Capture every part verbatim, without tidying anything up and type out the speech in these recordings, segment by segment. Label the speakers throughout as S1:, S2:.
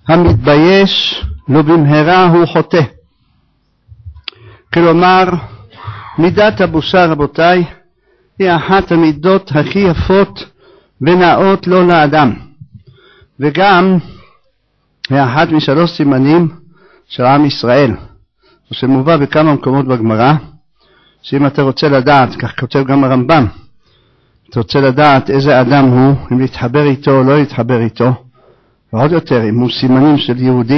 S1: המתבייש לא במהרה הוא חוטא. כלומר, מידת הבושה, רבותיי, היא אחת המידות הכי יפות ונאות לו לאדם, וגם היא אחת משלוש סימנים של עם ישראל, שמובא בכמה מקומות בגמרא, שאם אתה רוצה לדעת, כך כותב גם הרמב"ם, אתה רוצה לדעת איזה אדם הוא, אם להתחבר איתו או לא להתחבר איתו, ועוד יותר, אם הוא סימנים של יהודי,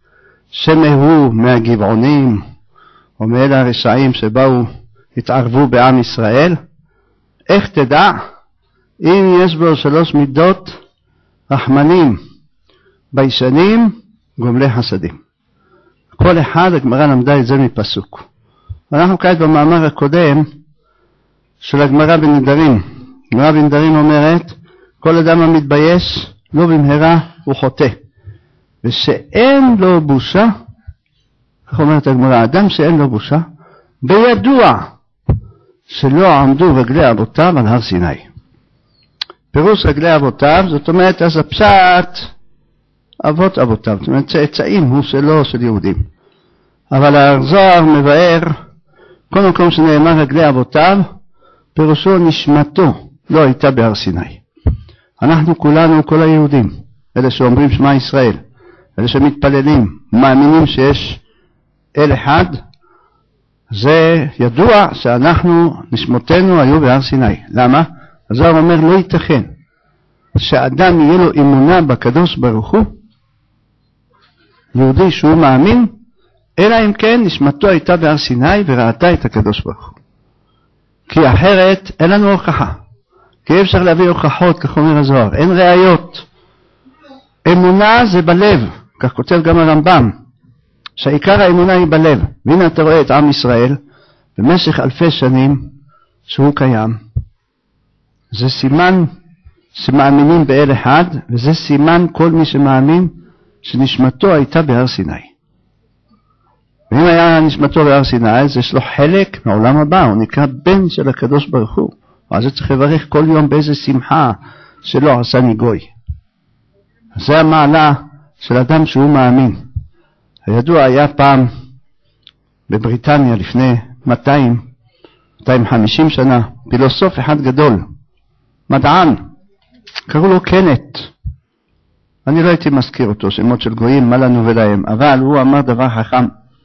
S1: שמהו מהגבעונים, או מאלה הרשעים שבאו, התערבו בעם ישראל, איך תדע אם יש בו שלוש מידות רחמנים, ביישנים, גומלי חסדים. כל אחד, הגמרא למדה את זה מפסוק. ואנחנו כעת במאמר הקודם של הגמרא בנדרים. הגמרא בנדרים אומרת, כל אדם המתבייש לא במהרה הוא חוטא, ושאין לו בושה, כך אומרת הגמרא, אדם שאין לו בושה, בידוע שלא עמדו רגלי אבותיו על הר סיני. פירוש רגלי אבותיו, זאת אומרת, אז הפשט אבות אבותיו, זאת אומרת, צאצאים הוא שלו, של יהודים. אבל הזוהר מבאר, כל מקום שנאמר רגלי אבותיו, פירושו נשמתו לא הייתה בהר סיני. אנחנו כולנו, כל היהודים, אלה שאומרים שמע ישראל, אלה שמתפללים, מאמינים שיש אל אחד, זה ידוע שאנחנו, נשמותינו היו בהר סיני. למה? הזוהר אומר, לא ייתכן שאדם יהיה לו אמונה בקדוש ברוך הוא, יהודי שהוא מאמין, אלא אם כן נשמתו הייתה בהר סיני וראתה את הקדוש ברוך הוא. כי אחרת אין לנו הוכחה. כי אי אפשר להביא הוכחות, כך אומר הזוהר. אין ראיות. אמונה זה בלב, כך כותב גם הרמב"ם, שהעיקר האמונה היא בלב. והנה אתה רואה את עם ישראל במשך אלפי שנים שהוא קיים. זה סימן שמאמינים באל אחד, וזה סימן כל מי שמאמין שנשמתו הייתה בהר סיני. ואם היה נשמתו בהר סיני, אז יש לו חלק מעולם הבא, הוא נקרא בן של הקדוש ברוך הוא. אז הוא צריך לברך כל יום באיזה שמחה שלא עשה ניגוי. זה המעלה של אדם שהוא מאמין. הידוע היה פעם בבריטניה לפני מאתיים, מאתיים וחמישים שנה, פילוסוף אחד גדול, מדען, קראו לו קנט. אני לא הייתי מזכיר אותו, שמות של גויים, מה לנו ולהם, אבל הוא אמר דבר חכם.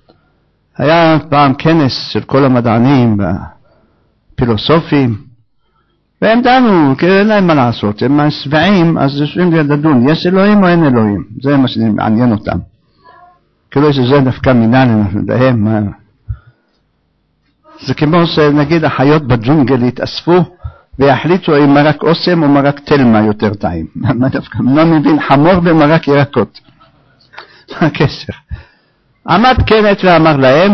S1: היה פעם כנס של כל המדענים והפילוסופים, והם דנו, כי אין להם מה לעשות, הם שבעים, אז יושבים לדון, יש אלוהים או אין אלוהים? זה מה שמעניין אותם. כאילו שזה נפקא מינה להם. זה כמו שנגיד החיות בג'ונגל יתאספו, ויחליטו אם מרק אוסם או מרק תלמה יותר טעים. מה דווקא? לא מבין חמור ומרק ירקות. מה הקשר? עמד קנט ואמר להם,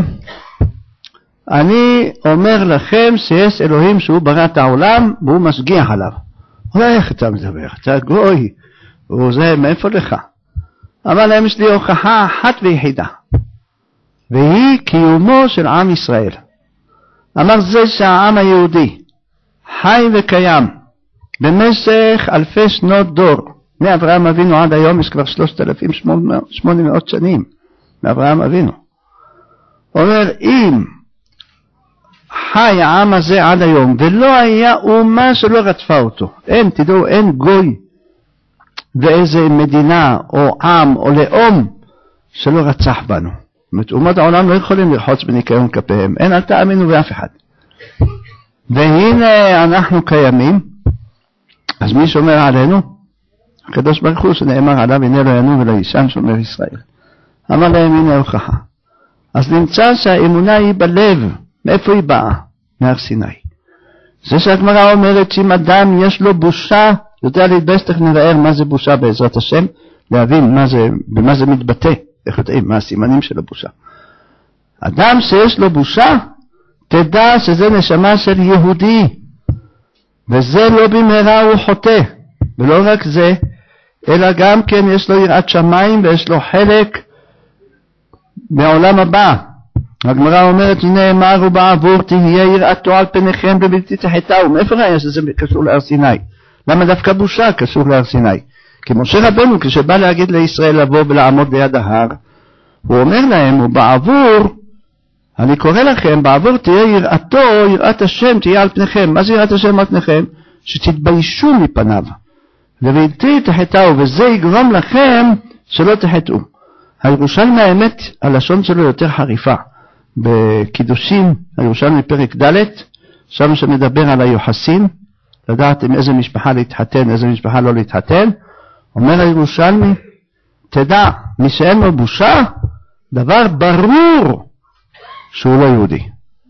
S1: אני אומר לכם שיש אלוהים שהוא ברא את העולם והוא משגיח עליו. אולי איך אתה מדבר? אתה גוי. וזה מאיפה לך? אבל להם יש לי הוכחה אחת ויחידה, והיא קיומו של עם ישראל. אמר זה שהעם היהודי חי וקיים במשך אלפי שנות דור, מאברהם אבינו עד היום יש כבר שלושת אלפים ושמונה מאות שנים מאברהם אבינו. אומר, אם חי העם הזה עד היום ולא היה אומה שלא רדפה אותו, אין, תדעו, אין גוי ואיזה מדינה או עם או לאום שלא רצח בנו. זאת אומרת, אומות העולם לא יכולים לרחוץ בניקיון כפיהם, אין, אל תאמינו באף אחד. והנה אנחנו קיימים, אז מי שומר עלינו? הקדוש ברוך הוא שנאמר עליו, הנה לא ינום ולא יישן שומר ישראל. אמר להם, הנה הוכחה. אז נמצא שהאמונה היא בלב. מאיפה היא באה? מהר סיני. זה שהגמרא אומרת שאם אדם יש לו בושה, יודע להתבייש, תכף נבאר מה זה בושה בעזרת השם, להבין מה זה, במה זה מתבטא, איך יודעים, מה הסימנים של הבושה. אדם שיש לו בושה, תדע שזה נשמה של יהודי, וזה לא במהרה הוא חוטא. ולא רק זה, אלא גם כן יש לו יראת שמיים ויש לו חלק מעולם הבא. הגמרא אומרת, הנה אמר ובעבור תהיה יראתו על פניכם ובלתי תחתהו. מאיפה ראיה שזה קשור להר סיני? למה דווקא בושה קשור להר סיני? כי משה רבנו כשבא להגיד לישראל לבוא ולעמוד ליד ההר, הוא אומר להם, הוא בעבור, אני קורא לכם, בעבור תהיה יראתו, יראת השם תהיה על פניכם. מה זה יראת השם על פניכם? שתתביישו מפניו. ובלתי תחטאו, וזה יגרום לכם שלא תחטאו. הירושלמי האמת, הלשון שלו יותר חריפה. בקידושים, הירושלמי פרק ד', שם שמדבר על היוחסין, לדעת עם איזה משפחה להתחתן, איזה משפחה לא להתחתן, אומר הירושלמי, תדע, מי שאין לו בושה, דבר ברור שהוא לא יהודי.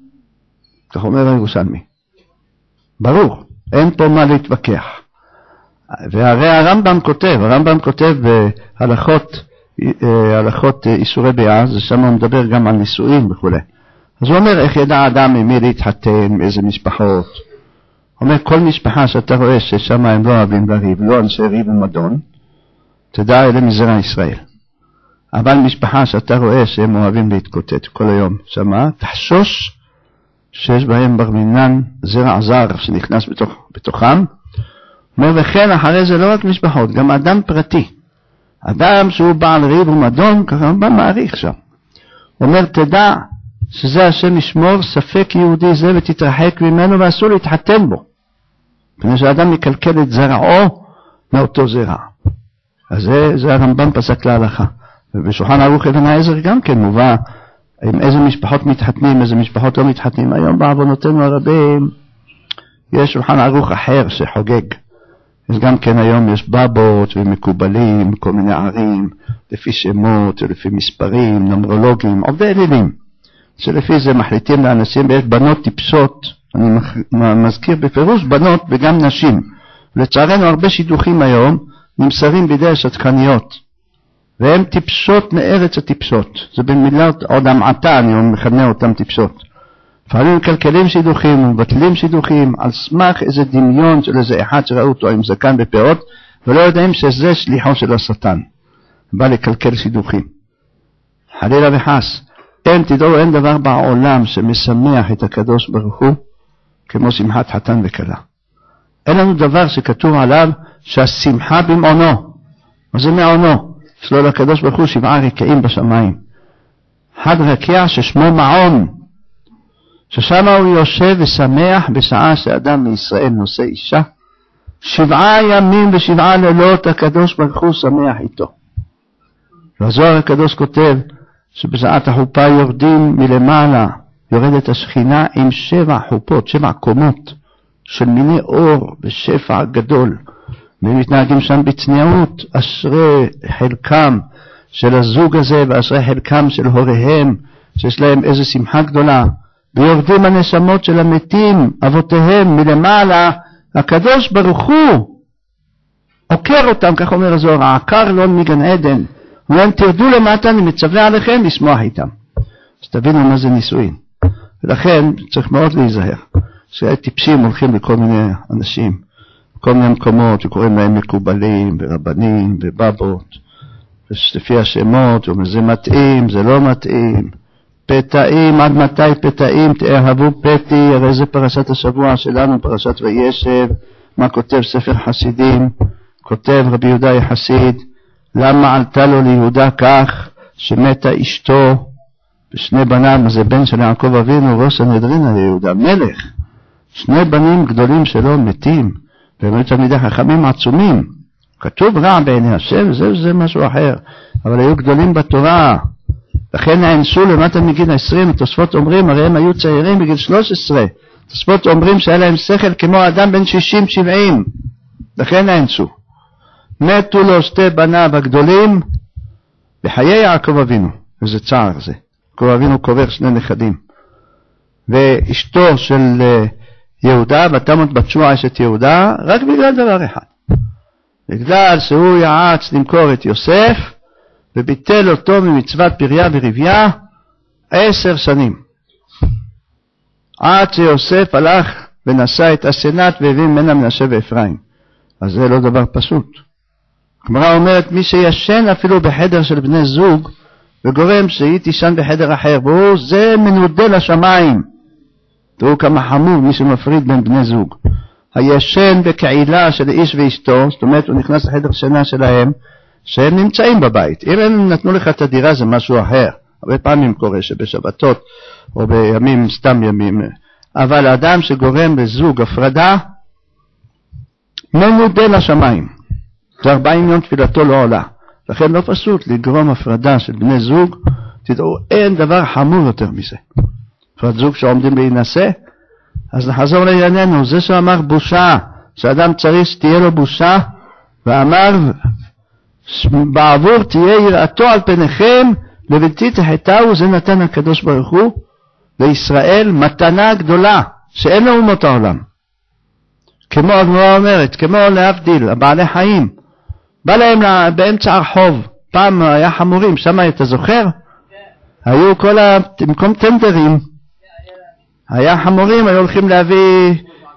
S1: כך אומר הירושלמי. ברור, אין פה מה להתווכח. והרי הרמב"ם כותב, הרמב"ם כותב בהלכות, הלכות איסורי ביאה, זה שם הוא מדבר גם על נישואים וכו'. אז הוא אומר, איך ידע אדם ממי להתחתן, מאיזה משפחות. הוא אומר, כל משפחה שאתה רואה ששם הם לא אוהבים לריב, לא אנשי ריב ומדון, תדע אלה מזרע ישראל. אבל משפחה שאתה רואה שהם אוהבים להתקוטט כל היום, שמה, תחשוש שיש בהם בר מינן זרע זר שנכנס בתוך, בתוכם. אומר, וכן אחרי זה לא רק משפחות, גם אדם פרטי. אדם שהוא בעל ריב ומדון, ככה הוא מעריך שם. הוא אומר, תדע שזה השם ישמור ספק יהודי זה ותתרחק ממנו ואסור להתחתן בו. כדי שאדם יקלקל את זרעו מאותו זרע. אז זה, זה הרמב"ם פסק להלכה. ובשולחן ערוך אבן העזר גם כן מובא עם איזה משפחות מתחתנים, איזה משפחות לא מתחתנים. היום בעוונותינו הרבים יש שולחן ערוך אחר שחוגג. אז גם כן היום יש בבות ומקובלים, כל מיני ערים, לפי שמות ולפי מספרים, נומרולוגים, עובדי אלילים. שלפי זה מחליטים לאנשים, ויש בנות טיפשות, אני מזכיר בפירוש בנות וגם נשים. לצערנו הרבה שידוכים היום נמסרים בידי השתקניות, והן טיפשות מארץ הטיפשות. זה במילות עוד המעטה, אני מכנה אותם טיפשות. לפעמים מקלקלים שידוכים ומבטלים שידוכים על סמך איזה דמיון של איזה אחד שראו אותו עם זקן בפאות, ולא יודעים שזה שליחו של השטן. בא לקלקל שידוכים. חלילה וחס. אין, תדעו, אין דבר בעולם שמשמח את הקדוש ברוך הוא כמו שמחת חתן וכלה. אין לנו דבר שכתוב עליו שהשמחה במעונו. מה זה מעונו? יש לו לקדוש ברוך הוא שבעה רקעים בשמיים. אחד רקיע ששמו מעון, ששם הוא יושב ושמח בשעה שאדם מישראל נושא אישה. שבעה ימים ושבעה לילות הקדוש ברוך הוא שמח איתו. והזוהר הקדוש כותב שבשעת החופה יורדים מלמעלה, יורדת השכינה עם שבע חופות, שבע קומות של מיני אור ושפע גדול, והם מתנהגים שם בצניעות. אשרי חלקם של הזוג הזה ואשרי חלקם של הוריהם שיש להם איזו שמחה גדולה. ויורדים הנשמות של המתים, אבותיהם מלמעלה, הקדוש ברוך הוא עוקר אותם, כך אומר הזוהר, העקר לא מגן עדן. ואם תרדו למטה, אני מצווה עליכם לשמוח איתם. אז תבינו מה זה נישואין. ולכן צריך מאוד להיזהר. שטיפשים הולכים לכל מיני אנשים, כל מיני מקומות, וקוראים להם מקובלים, ורבנים, ובבות, לפי השמות, וזה מתאים, זה לא מתאים. פתאים, עד מתי פתאים תאהבו פתי, הרי זה פרשת השבוע שלנו, פרשת וישב. מה כותב ספר חסידים? כותב רבי יהודה יחסיד, למה עלתה לו ליהודה כך שמתה אשתו ושני בניו, זה בן של יעקב אבינו, ראש הנדרין על יהודה, מלך. שני בנים גדולים שלו מתים, והם היו תלמידי חכמים עצומים. כתוב רע בעיני השם, זה, זה משהו אחר, אבל היו גדולים בתורה. לכן נאנסו למטה מגיל עשרים, תוספות אומרים, הרי הם היו צעירים בגיל שלוש עשרה. תוספות אומרים שהיה להם שכל כמו אדם בן שישים שבעים, לכן נאנסו. מתו לו שתי בניו הגדולים בחיי יעקב אבינו. איזה צער זה. יעקב אבינו קובר שני נכדים. ואשתו של יהודה, בתמות בת שבע אשת יהודה, רק בגלל דבר אחד. בגלל שהוא יעץ למכור את יוסף, וביטל אותו ממצוות פריה ורביה עשר שנים. עד שיוסף הלך ונשא את הסנט והביא ממנה מנשה ואפרים. אז זה לא דבר פשוט. הגמרא אומרת, מי שישן אפילו בחדר של בני זוג, וגורם שהיא תישן בחדר אחר, והוא זה מנודה לשמיים. תראו כמה חמור מי שמפריד בין בני זוג. הישן בקהילה של איש ואשתו, זאת אומרת הוא נכנס לחדר שינה שלהם, שהם נמצאים בבית. אם הם נתנו לך את הדירה זה משהו אחר. הרבה פעמים קורה שבשבתות או בימים, סתם ימים. אבל האדם שגורם לזוג הפרדה, מנודה לשמיים. זה ארבעים יום תפילתו לא עולה. לכן לא פשוט לגרום הפרדה של בני זוג. תדעו, אין דבר חמור יותר מזה. הפרד זוג שעומדים להינשא, אז נחזור לענייננו. זה שאמר בושה, שאדם צריך שתהיה לו בושה, ואמר, בעבור תהיה יראתו על פניכם, לבלתי תחתהו, זה נתן הקדוש ברוך הוא לישראל מתנה גדולה, שאין לאומות העולם. כמו הגמרא אומרת, כמו להבדיל, הבעלי חיים, בא להם באמצע הרחוב, פעם היה חמורים, שם אתה זוכר? היו כל ה... במקום טנדרים, היה חמורים, היו הולכים להביא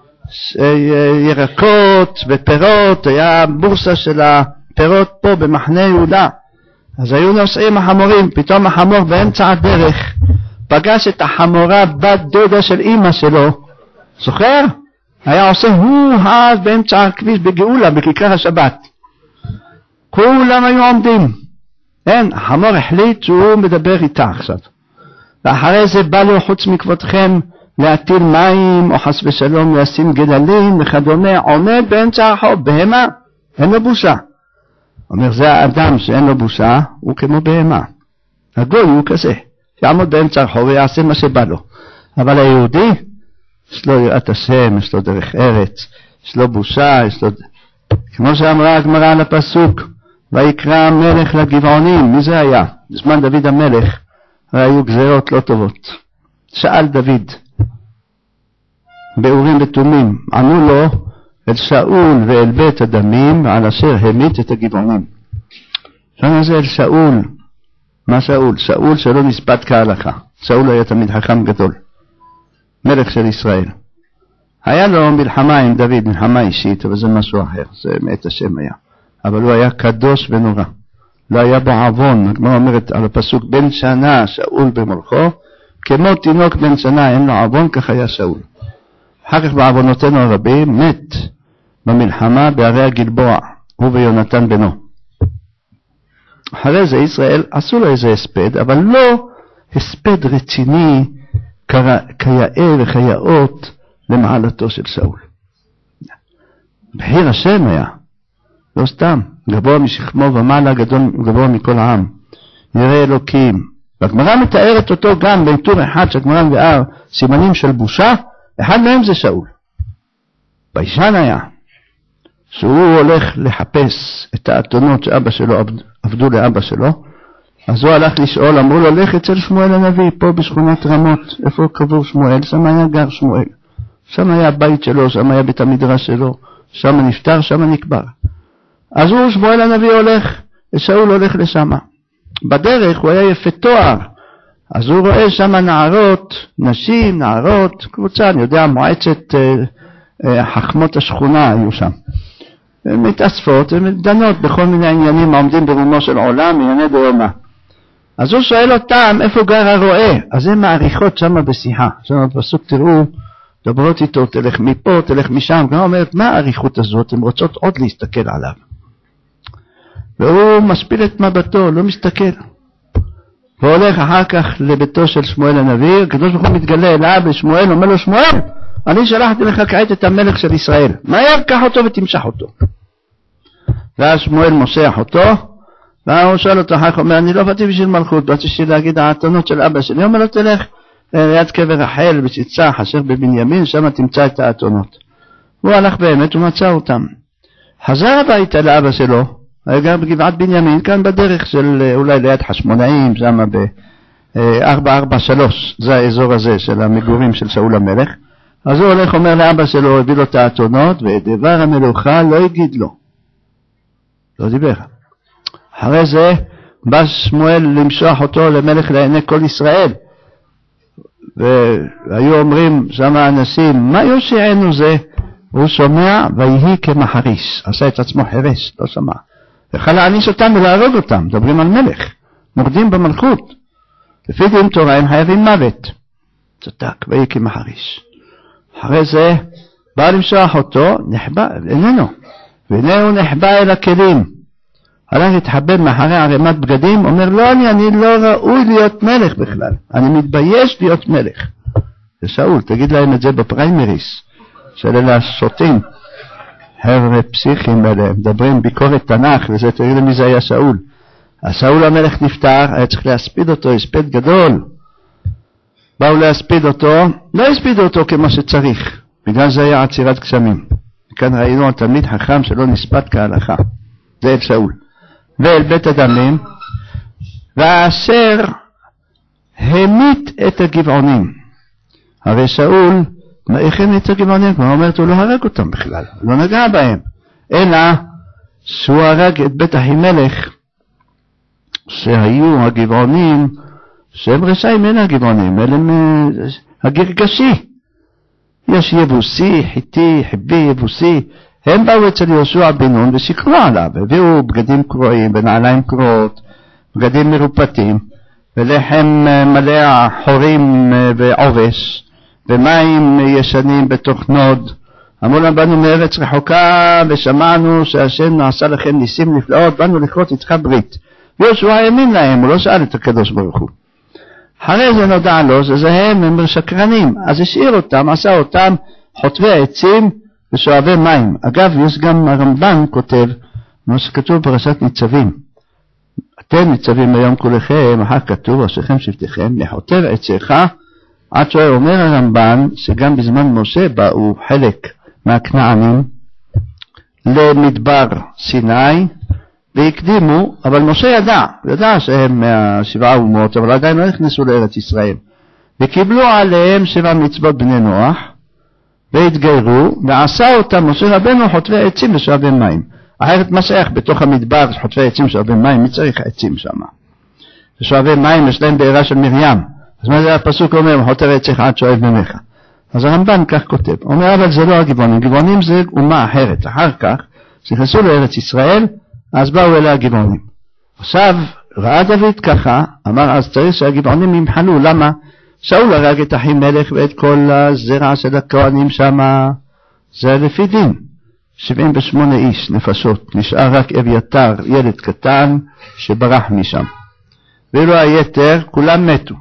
S1: ירקות ופירות, היה בורסה של הפירות פה במחנה יהודה, אז היו נוסעים החמורים, פתאום החמור באמצע הדרך, פגש את החמורה בת דודה של אמא שלו, זוכר? היה עושה הוא אז באמצע הכביש בגאולה, בכיכר השבת. כולם היו עומדים. אין, החמור החליט שהוא מדבר איתה עכשיו. ואחרי זה בא לו חוץ מכבודכם להטיל מים, או חס ושלום לשים גדלים וכדומה, עומד באמצע הרחוב, בהמה, אין לו בושה. אומר, זה האדם שאין לו בושה, הוא כמו בהמה. הגוי הוא כזה, יעמוד באמצע הרחוב ויעשה מה שבא לו. אבל היהודי, יש לו יראת השם, יש לו דרך ארץ, יש לו בושה, יש לו... כמו שאמרה הגמרא על הפסוק, ויקרא המלך לגבעונים, מי זה היה? בזמן דוד המלך, היו גזירות לא טובות. שאל דוד, באורים ותומים, ענו לו אל שאול ואל בית הדמים, על אשר המית את הגבעונים. שמה זה אל שאול, מה שאול? שאול שלא נספת כהלכה. שאול היה תמיד חכם גדול, מלך של ישראל. היה לו מלחמה עם דוד, מלחמה אישית, אבל זה משהו אחר, זה מאת השם היה. אבל הוא היה קדוש ונורא, לא היה בו עוון. הגמרא אומרת על הפסוק, בן שנה שאול במולכו, כמו תינוק בן שנה אין לו עוון, כך היה שאול. אחר כך בעוונותינו הרבים מת במלחמה בערי הגלבוע, הוא ויונתן בנו. אחרי זה ישראל עשו לו איזה הספד, אבל לא הספד רציני כיאה וכיאות למעלתו של שאול. בחיר השם היה, לא סתם, גבוה משכמו ומעלה, גדול גבוה מכל העם, ירא אלוקים. והגמרא מתארת אותו גם בטור אחד שהגמרא מבאר סימנים של בושה, אחד מהם זה שאול. ביישן היה, שהוא הולך לחפש את האתונות שאבא שלו עבדו לאבא שלו, אז הוא הלך לשאול, אמרו לו, לך אצל שמואל הנביא, פה בשכונת רמות, איפה קבור שמואל? שם היה גר שמואל, שם היה הבית שלו, שם היה בית המדרש שלו, שם נפטר, שם נקבר. אז הוא, שמואל הנביא הולך, ושאול הולך לשם. בדרך הוא היה יפה תואר, אז הוא רואה שם נערות, נשים, נערות, קבוצה, אני יודע, מועצת אה, אה, חכמות השכונה היו שם. הן מתאספות, הן דנות בכל מיני עניינים העומדים ברומו של עולם, ענייני דיומא. אז הוא שואל אותם, איפה גר הרועה? אז הן מעריכות שם בשיחה. שם בפסוק תראו, דברות איתו, תלך מפה, תלך משם. גם אומרת, מה העריכות הזאת? הן רוצות עוד להסתכל עליו. והוא משפיל את מבטו, לא מסתכל. והולך אחר כך לביתו של שמואל הנביא, הקדוש ברוך הוא מתגלה אליו בשמואל, אומר לו, שמואל, אני שלחתי לך כעת את המלך של ישראל. מהר, קח אותו ותמשך אותו. ואז שמואל מושך אותו, והוא שואל אותו אחר כך, אומר, אני לא באתי בשביל מלכות, באתי בשביל להגיד האתונות של אבא שלי. הוא אומר לו, תלך ליד קבר רחל בציצח אשר בבנימין, שם תמצא את האתונות. הוא הלך באמת ומצא אותם. חזר הביתה לאבא שלו, היה גר בגבעת בנימין, כאן בדרך של אולי ליד חשמונאים, שם ב-ארבע ארבע שלוש, זה האזור הזה של המגורים של שאול המלך. אז הוא הולך, אומר לאבא שלו, הביא לו את האתונות, ודבר המלוכה לא יגיד לו. לא דיבר. אחרי זה בא שמואל למשוח אותו למלך לעיני כל ישראל. והיו אומרים שם האנשים, מה יושיענו זה? הוא שומע ויהי כמחריש, עשה את עצמו חרש, לא שמע. יכול להעניש אותם ולהרוג אותם, מדברים על מלך, מורדים במלכות. לפי דין תורה הם חייבים מוות. צדק, ויהי כמחריש. אחרי זה בא למשוח אותו, נחבא, איננו. והנה הוא נחבא אל הכלים. הלך להתחבא מאחורי ערימת בגדים, אומר לא, אני, אני לא ראוי להיות מלך בכלל. אני מתבייש להיות מלך. ושאול, תגיד להם את זה בפריימריס, של אלה השוטים. חבר'ה פסיכים האלה, מדברים ביקורת תנ"ך, וזה תגיד למי זה היה שאול. השאול המלך נפטר, היה צריך להספיד אותו, הספד גדול. באו להספיד אותו, לא הספידו אותו כמו שצריך, בגלל זה היה עצירת גשמים. כאן ראינו תלמיד חכם שלא נספד כהלכה. זה אל שאול. ואל בית הדמים, ואשר המית את הגבעונים. הרי שאול, איך המית את הגבעונים? כמו אומרת, הוא לא הרג אותם בכלל, לא נגע בהם. אלא שהוא הרג את בית אחימלך, שהיו הגבעונים, שהם רשעים, אין הגבעונים, אלה הם הגרגשי. יש יבוסי, חיטי, חיבי, יבוסי. הם באו אצל יהושע בן נון ושיקרו עליו, הביאו בגדים קרועים ונעליים קרועות, בגדים מרופטים, ולחם מלא חורים ועובש, ומים ישנים בתוך נוד. אמרו להם, באנו מארץ רחוקה ושמענו שהשם נעשה לכם ניסים נפלאות, באנו לכרות איתך ברית. יהושע האמין להם, הוא לא שאל את הקדוש ברוך הוא. אחרי זה נודע לו, זה הם, הם שקרנים, אז השאיר אותם, עשה אותם חוטבי העצים ושואבי מים. אגב, יש גם הרמב"ן כותב, מה שכתוב בפרשת ניצבים, אתם ניצבים היום כולכם, אחר כתוב, ראשיכם שבטיכם, לחוטב עציך, עד שהוא אומר הרמב"ן, שגם בזמן משה באו חלק מהכנענים למדבר סיני, והקדימו, אבל משה ידע, ידע שהם מהשבעה אומות, אבל עדיין לא נכנסו לארץ ישראל. וקיבלו עליהם שבע מצוות בני נוח, והתגיירו, ועשה אותם משה רבנו חוטבי עצים ושואבי מים. אחרת מה שייך בתוך המדבר חוטבי עצים ושואבי מים, מי צריך עצים שם? ושואבי מים יש להם בעירה של מרים. אז מה זה הפסוק אומר, חוטב עציך עד שואב ממך. אז הרמב"ן כך כותב, אומר אבל זה לא הגבעונים, גבעונים זה אומה אחרת. אחר כך, שנכנסו לארץ ישראל, אז באו אלה הגבעונים. עכשיו, ראה דוד ככה, אמר אז צריך שהגבעונים ימחלו. למה? שאול הרג את אחימלך ואת כל הזרע של הכהנים שם, זה לפי דין. שבעים ושמונה איש נפשות, נשאר רק אביתר, ילד קטן, שברח משם. ואילו היתר, כולם מתו.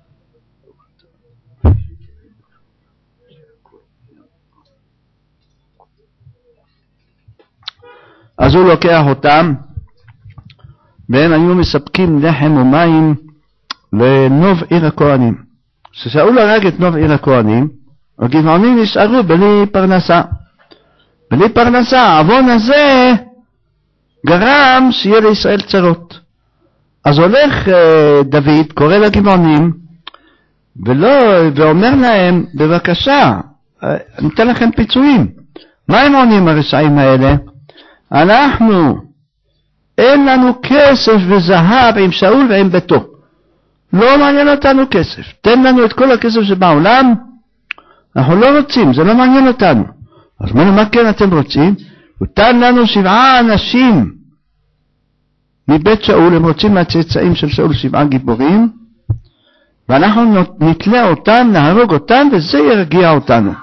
S1: אז הוא לוקח אותם, והם היו מספקים לחם ומים לנוב עיר הכהנים. כששאול הרג את נוב עיר הכהנים, הגבעונים נשארו בלי פרנסה. בלי פרנסה, העוון הזה גרם שיהיה לישראל צרות. אז הולך דוד, קורא לגבעונים, ולא, ואומר להם, בבקשה, אני אתן לכם פיצויים. מה הם עונים הרשעים האלה? אנחנו, אין לנו כסף וזהב עם שאול ועם ביתו. לא מעניין אותנו כסף. תן לנו את כל הכסף שבעולם. אנחנו לא רוצים, זה לא מעניין אותנו. אז מה, מה כן אתם רוצים? ותן לנו שבעה אנשים מבית שאול, הם רוצים מהצאצאים של שאול שבעה גיבורים, ואנחנו נתלה אותם, נהרוג אותם, וזה ירגיע אותנו.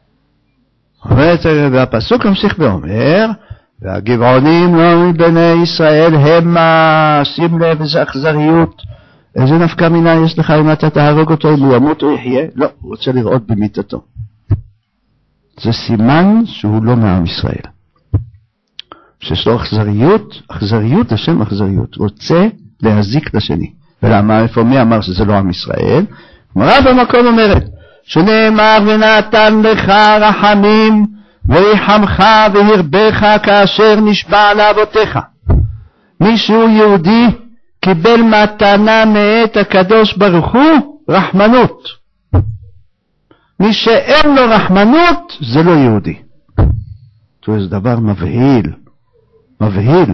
S1: והפסוק המשיך ואומר, והגבעונים לא מבני ישראל המה, שים לב איזה אכזריות, איזה נפקא מינה יש לך אם אתה תהרוג אותו, אם הוא ימות או יחיה? לא, הוא רוצה לראות במיתתו. זה סימן שהוא לא מעם ישראל. שיש לו אכזריות, אכזריות השם אכזריות, רוצה להזיק לשני. ולמה, איפה מי אמר שזה לא עם ישראל? גמרא במקום אומרת, שנאמר ונתן לך רחמים, ויחמך והרבך כאשר נשבע לאבותיך. מישהו יהודי קיבל מתנה מאת הקדוש ברוך הוא רחמנות. מי שאין לו רחמנות זה לא יהודי. זה דבר מבהיל, מבהיל.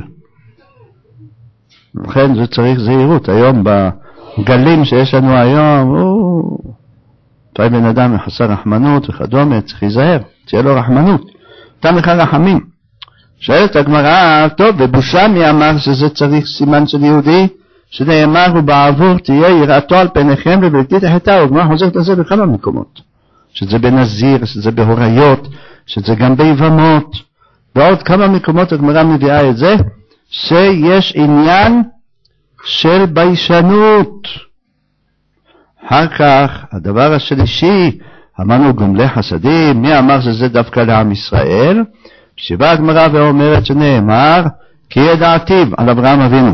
S1: לכן זה צריך זהירות. היום בגלים שיש לנו היום, פעם בן אדם מחסר רחמנות וכדומה, צריך להיזהר, תהיה לו רחמנות. נתן לך רחמים. שואלת הגמרא, טוב, ובושה מי אמר שזה צריך סימן של יהודי? שנאמר ובעבור תהיה יראתו על פניכם ובלתי תחתהו. הגמרא חוזרת לזה בכמה מקומות. שזה בנזיר, שזה בהוריות, שזה גם ביבמות, ועוד כמה מקומות הגמרא מביאה את זה, שיש עניין של ביישנות. אחר כך, הדבר השלישי, אמרנו גומלי חסדים, מי אמר שזה דווקא לעם ישראל? שבאה הגמרא ואומרת שנאמר, כי ידעתיו על אברהם אבינו,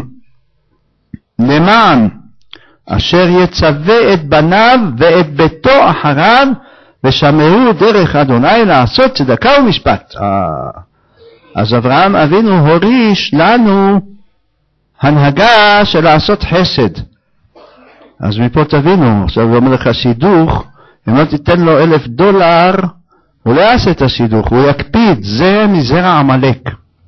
S1: למען אשר יצווה את בניו ואת ביתו אחריו, ושמרו דרך אדוני לעשות צדקה ומשפט. אז אברהם אבינו הוריש לנו הנהגה של לעשות חסד. אז מפה תבינו, עכשיו הוא אומר לך שידוך, אם לא תיתן לו אלף דולר, הוא לא יעשה את השידוך, הוא יקפיד, זה מזרע עמלק.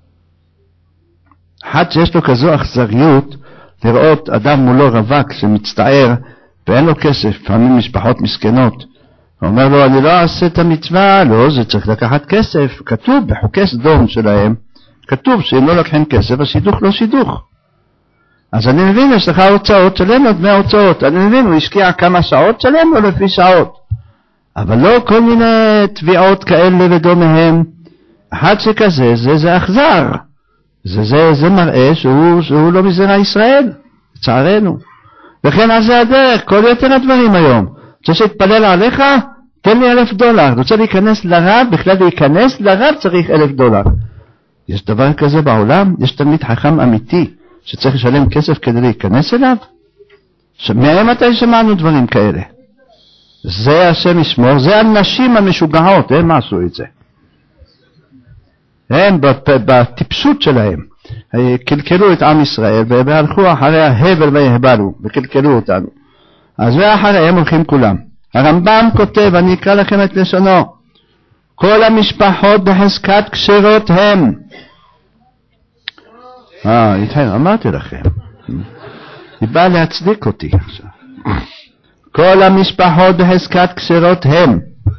S1: אחד שיש לו כזו אכזריות, לראות אדם מולו רווק שמצטער ואין לו כסף, פעמים משפחות מסכנות, הוא אומר לו אני לא אעשה את המצווה, לא, זה צריך לקחת כסף, כתוב בחוקי סדום שלהם, כתוב שאם לא לקחים כסף, השידוך לא שידוך. אז אני מבין, יש לך הוצאות, שלם לו דמי הוצאות, אני מבין, הוא השקיע כמה שעות, שלם לו לפי שעות, אבל לא כל מיני תביעות כאלה ודומיהם. אחד שכזה, זה זה אכזר, זה, זה, זה מראה שהוא, שהוא לא מזרע ישראל, לצערנו. וכן אז זה הדרך, כל יותר הדברים היום. רוצה שיתפלל עליך, תן לי אלף דולר. רוצה להיכנס לרב, בכלל להיכנס לרב צריך אלף דולר. יש דבר כזה בעולם? יש תלמיד חכם אמיתי שצריך לשלם כסף כדי להיכנס אליו? מהם מתי שמענו דברים כאלה? זה השם ישמור, זה הנשים המשוגעות, הם עשו את זה. הם בטיפשות שלהם קלקלו את עם ישראל והלכו אחרי ההבל וההבלו וקלקלו אותנו. אז ואחריהם הולכים כולם. הרמב"ם כותב, אני אקרא לכם את לשונו, כל המשפחות בחזקת כשרות הם. אה, איתכם, אמרתי לכם, היא באה להצדיק אותי עכשיו. כל המשפחות בחזקת כשרות הם.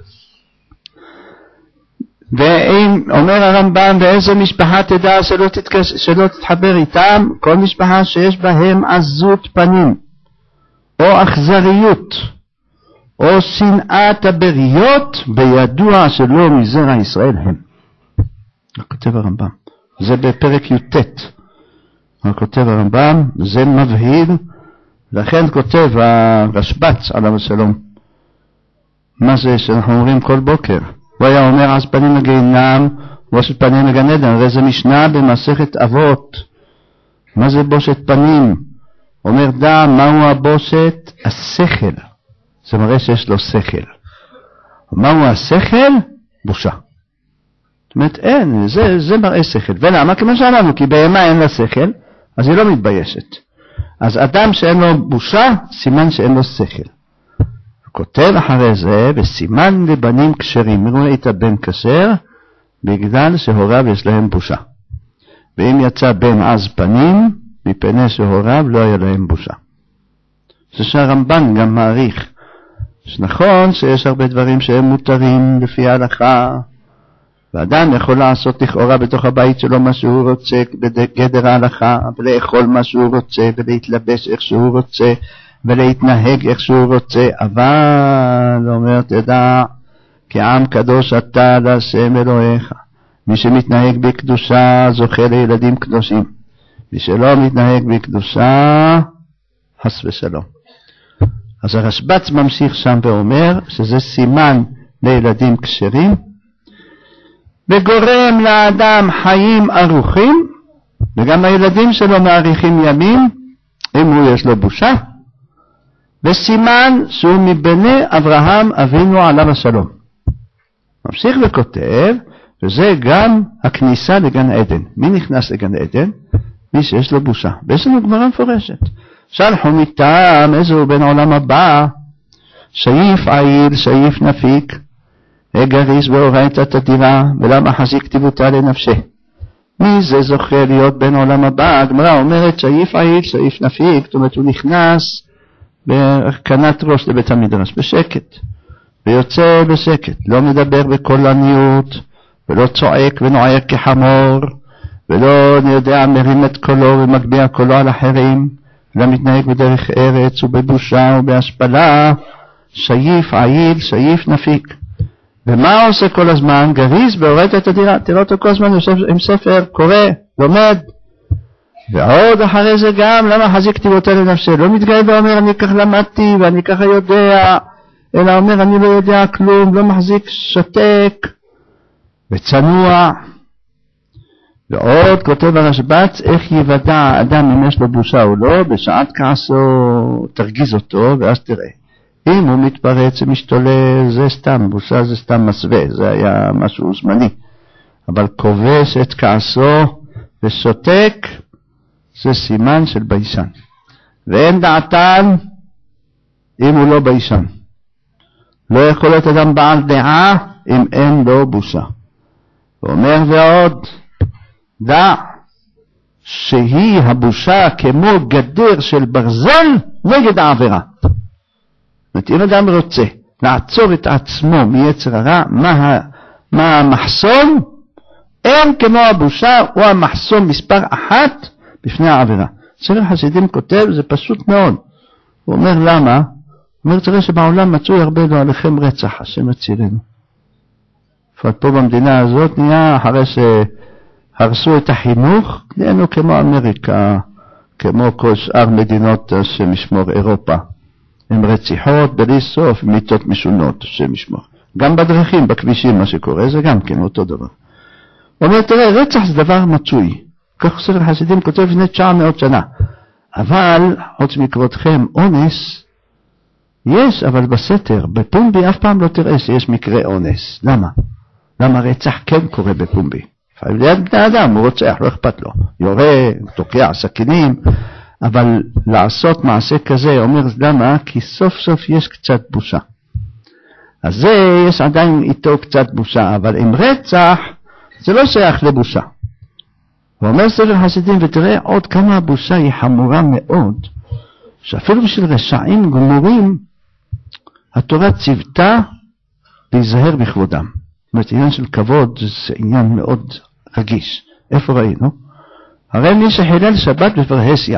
S1: ואם אומר הרמב"ם, ואיזו משפחה תדע שלא, תתקש, שלא תתחבר איתם? כל משפחה שיש בהם עזות פנים, או אכזריות, או שנאת הבריות, בידוע שלא מזרע ישראל הם. כותב הרמב"ם, זה בפרק י"ט. כותב הרמב"ם, זה מבהיל, לכן כותב הרשב"ץ עליו השלום. מה זה שאנחנו אומרים כל בוקר? הוא היה אומר אז פנים לגיהינום ובושת פנים לגן עדן. הרי זה משנה במסכת אבות. מה זה בושת פנים? אומר דע מהו הבושת? השכל. זה מראה שיש לו שכל. מהו השכל? בושה. זאת אומרת אין, זה, זה מראה שכל. ולמה? כמו שאמרנו, כי בהמה אין לה שכל, אז היא לא מתביישת. אז אדם שאין לו בושה, סימן שאין לו שכל. כותב אחרי זה, וסימן לבנים כשרים. מי ראית בן כשר? בגלל שהוריו יש להם בושה. ואם יצא בן עז פנים, מפני שהוריו לא היה להם בושה. זה שהרמב"ן גם מעריך. שנכון שיש הרבה דברים שהם מותרים לפי ההלכה, ואדם יכול לעשות לכאורה בתוך הבית שלו מה שהוא רוצה בגדר ההלכה, ולאכול מה שהוא רוצה, ולהתלבש איך שהוא רוצה, ולהתנהג איך שהוא רוצה, אבל אומר תדע כי עם קדוש אתה להשם אלוהיך. מי שמתנהג בקדושה זוכה לילדים קדושים, מי שלא מתנהג בקדושה חס ושלום. אז הרשב"ץ ממשיך שם ואומר שזה סימן לילדים כשרים, וגורם לאדם חיים ארוכים, וגם הילדים שלו מאריכים ימים אם הוא יש לו בושה, וסימן שהוא מבני אברהם אבינו עליו השלום. ממשיך וכותב, וזה גם הכניסה לגן עדן. מי נכנס לגן עדן? מי שיש לו בושה. ויש לנו גמרא מפורשת, שלחו מטעם איזו בן עולם הבא, שייף עיל שייף נפיק, הגריס באורייתא תדירה, ולמה חזיק כתיבותה לנפשה. מי זה זוכה להיות בן עולם הבא? הגמרא אומרת שייף עיל שייף נפיק, זאת אומרת הוא נכנס בקנת ראש לבית המדרש בשקט, ויוצא בשקט, לא מדבר בקולניות, ולא צועק ונועק כחמור, ולא אני יודע מרים את קולו ומגביה קולו על אחרים, אלא מתנהג בדרך ארץ ובבושה ובהשפלה. שייף עיל שייף נפיק. ומה הוא עושה כל הזמן? גריז והורדת את הדירה. תראה אותו כל הזמן יושב עם ספר, קורא, לומד. ועוד אחרי זה גם, למה חזיק כתיבותיי לנפשי? לא מתגאה ואומר אני כך למדתי ואני ככה יודע, אלא אומר אני לא יודע כלום, לא מחזיק, שתק וצנוע. ועוד כותב הרשב"ץ, איך יוודע האדם אם יש לו בושה או לא? בשעת כעסו תרגיז אותו ואז תראה. אם הוא מתפרץ ומשתולל, זה סתם, בושה זה סתם מסווה, זה היה משהו זמני. אבל כובש את כעסו ושותק, זה סימן של ביישן. ואין דעתן אם הוא לא ביישן. לא יכול להיות אדם בעל דעה אם אין לו בושה. ואומר ועוד, דע שהיא הבושה כמו גדר של ברזל נגד העבירה. זאת אומרת, אם אדם רוצה לעצור את עצמו מיצר הרע, מה, מה המחסום? אין כמו הבושה, הוא המחסום מספר אחת בפני העבירה. ספר חסידים כותב, זה פשוט מאוד. הוא אומר למה? הוא אומר, תראה שבעולם מצוי הרבה לא עליכם רצח, השם הצילנו. לפעמים פה במדינה הזאת נהיה אחרי שהרסו את החינוך, נהיינו כמו אמריקה, כמו כל שאר מדינות שמשמור אירופה. עם רציחות בלי סוף, מיתות משונות שמשמור. גם בדרכים, בכבישים, מה שקורה, זה גם כן אותו דבר. הוא אומר, תראה, רצח זה דבר מצוי. כך ספר חסידים כותב לפני תשע מאות שנה. אבל, חוץ מכבודכם, אונס, יש, אבל בסתר, בפומבי אף פעם לא תראה שיש מקרה אונס. למה? למה רצח כן קורה בפומבי? לפעמים ליד בני אדם, הוא רוצח, לא אכפת לו. יורה, תוקע סכינים, אבל לעשות מעשה כזה, אומר למה? כי סוף סוף יש קצת בושה. אז זה, יש עדיין איתו קצת בושה, אבל עם רצח, זה לא שייך לבושה. הוא אומר ספר חסידים, ותראה עוד כמה הבושה היא חמורה מאוד, שאפילו בשביל רשעים גמורים, התורה ציוותה להיזהר בכבודם. זאת אומרת, עניין של כבוד זה עניין מאוד רגיש. איפה ראינו? הרי מי שחילל שבת בפרהסיה,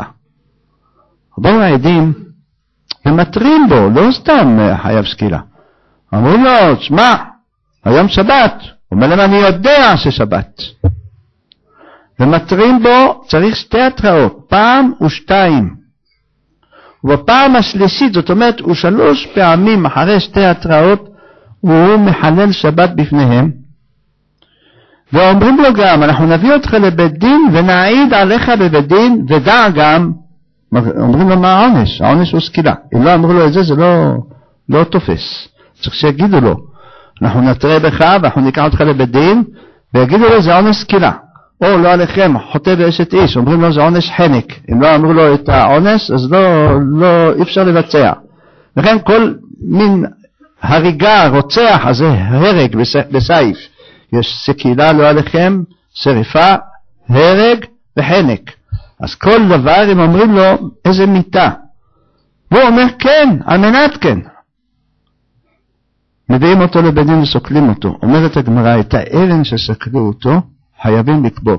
S1: באו העדים ומטרים בו, לא סתם חייב סקילה. אמרו לו, שמע, היום שבת. הוא אומר להם, אני יודע ששבת. ומטרים בו צריך שתי התראות, פעם ושתיים. ובפעם השלישית, זאת אומרת, הוא שלוש פעמים אחרי שתי התראות, הוא מחלל שבת בפניהם. ואומרים לו גם, אנחנו נביא אותך לבית דין ונעיד עליך בבית דין, ודע גם, אומרים לו מה העונש? העונש הוא סקילה. אם לא אמרו לו את זה, זה לא, לא תופס. צריך שיגידו לו, אנחנו נתראה בך ואנחנו ניקח אותך לבית דין, ויגידו לו זה עונש סקילה. או לא עליכם, חוטא ואשת איש, אומרים לו זה עונש חנק. אם לא אמרו לו את העונש, אז לא, לא, אי אפשר לבצע. לכן כל מין הריגה, רוצח, אז זה הרג בסעיף. יש סקילה לא עליכם, שריפה, הרג וחנק. אז כל דבר הם אומרים לו איזה מיטה. והוא אומר כן, על מנת כן. מביאים אותו לבית דין וסוקלים אותו. אומרת הגמרא, את האבן שסקלו אותו, חייבים לקבור.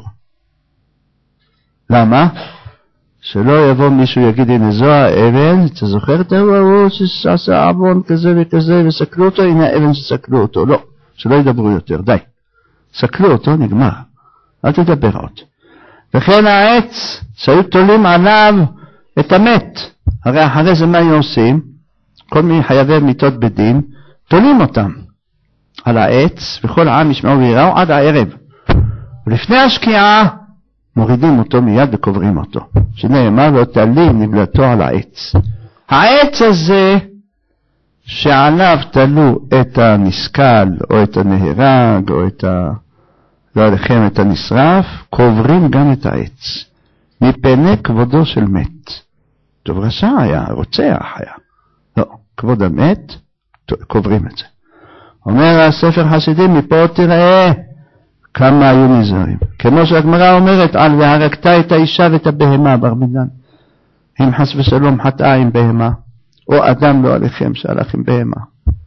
S1: למה? שלא יבוא מישהו יגיד, הנה זו האבן, אתה זוכר את ההוא שעשה עוון כזה וכזה וסקלו אותו, הנה האבן שסקלו אותו. לא, שלא ידברו יותר, די. סקלו אותו, נגמר. אל תדבר עוד. וכן העץ שהיו תולים עליו את המת. הרי אחרי זה מה היו עושים? כל מיני חייבי מיתות בדין, תולים אותם על העץ, וכל העם ישמעו ויראו עד הערב. ולפני השקיעה מורידים אותו מיד וקוברים אותו. שנאמר לו תלים נבלתו על העץ. העץ הזה שעליו תלו את הנסקל או את הנהרג או את ה... לא עליכם את הנשרף, קוברים גם את העץ. מפני כבודו של מת. טוב רשע היה, רוצח היה. לא, כבוד המת, קוברים את זה. אומר הספר חסידים, מפה תראה כמה היו נזהרים. כמו שהגמרא אומרת, על והרגת את האישה ואת הבהמה ברמדאן. אם חס ושלום חטאה עם בהמה, או אדם לא עליכם שהלך עם בהמה.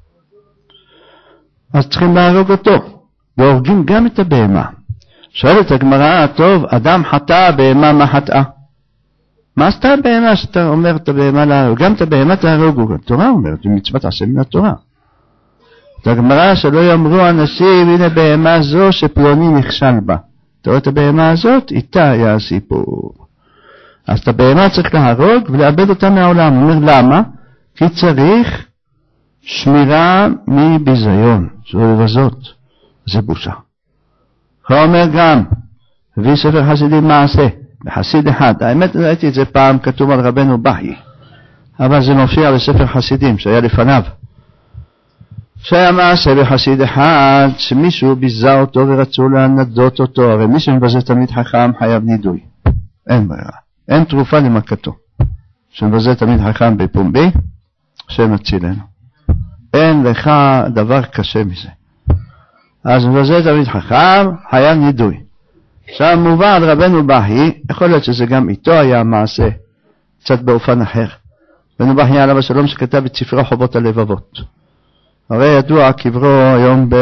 S1: אז צריכים להרוג אותו. והורגים גם את הבהמה. שואלת הגמרא, טוב, אדם חטא, בהמה מה חטאה? מה עשתה הבהמה שאתה אומר את הבהמה להרוג? גם את הבהמה תהרוגו. התורה אומרת, זה מצוות עשה מן התורה. את הגמרא שלא יאמרו אנשים, הנה בהמה זו שפלוני נכשל בה. אתה רואה את הבהמה הזאת? איתה היה הסיפור. אז את הבהמה צריך להרוג ולאבד אותה מהעולם. הוא אומר למה? כי צריך שמירה מביזיון, זו לבזות. זה בושה. הוא אומר גם, הביא ספר חסידים מעשה, בחסיד אחד. האמת, ראיתי את זה פעם כתוב על רבנו בכי, אבל זה מופיע בספר חסידים שהיה לפניו. שהיה מעשה בחסיד אחד, שמישהו ביזה אותו ורצו להנדות אותו. הרי מי שמבזה תלמיד חכם חייב נידוי. אין ברירה. אין תרופה למכתו. שמבזה תלמיד חכם בפומבי, השם הצילנו. אין לך דבר קשה מזה. אז מבזה תלמיד חכם, חייב נידוי. עכשיו מובא על רבנו בכי, יכול להיות שזה גם איתו היה מעשה, קצת באופן אחר. רבנו בכי עליו השלום שכתב את ספרו חובות הלבבות. הרי ידוע קברו היום ב...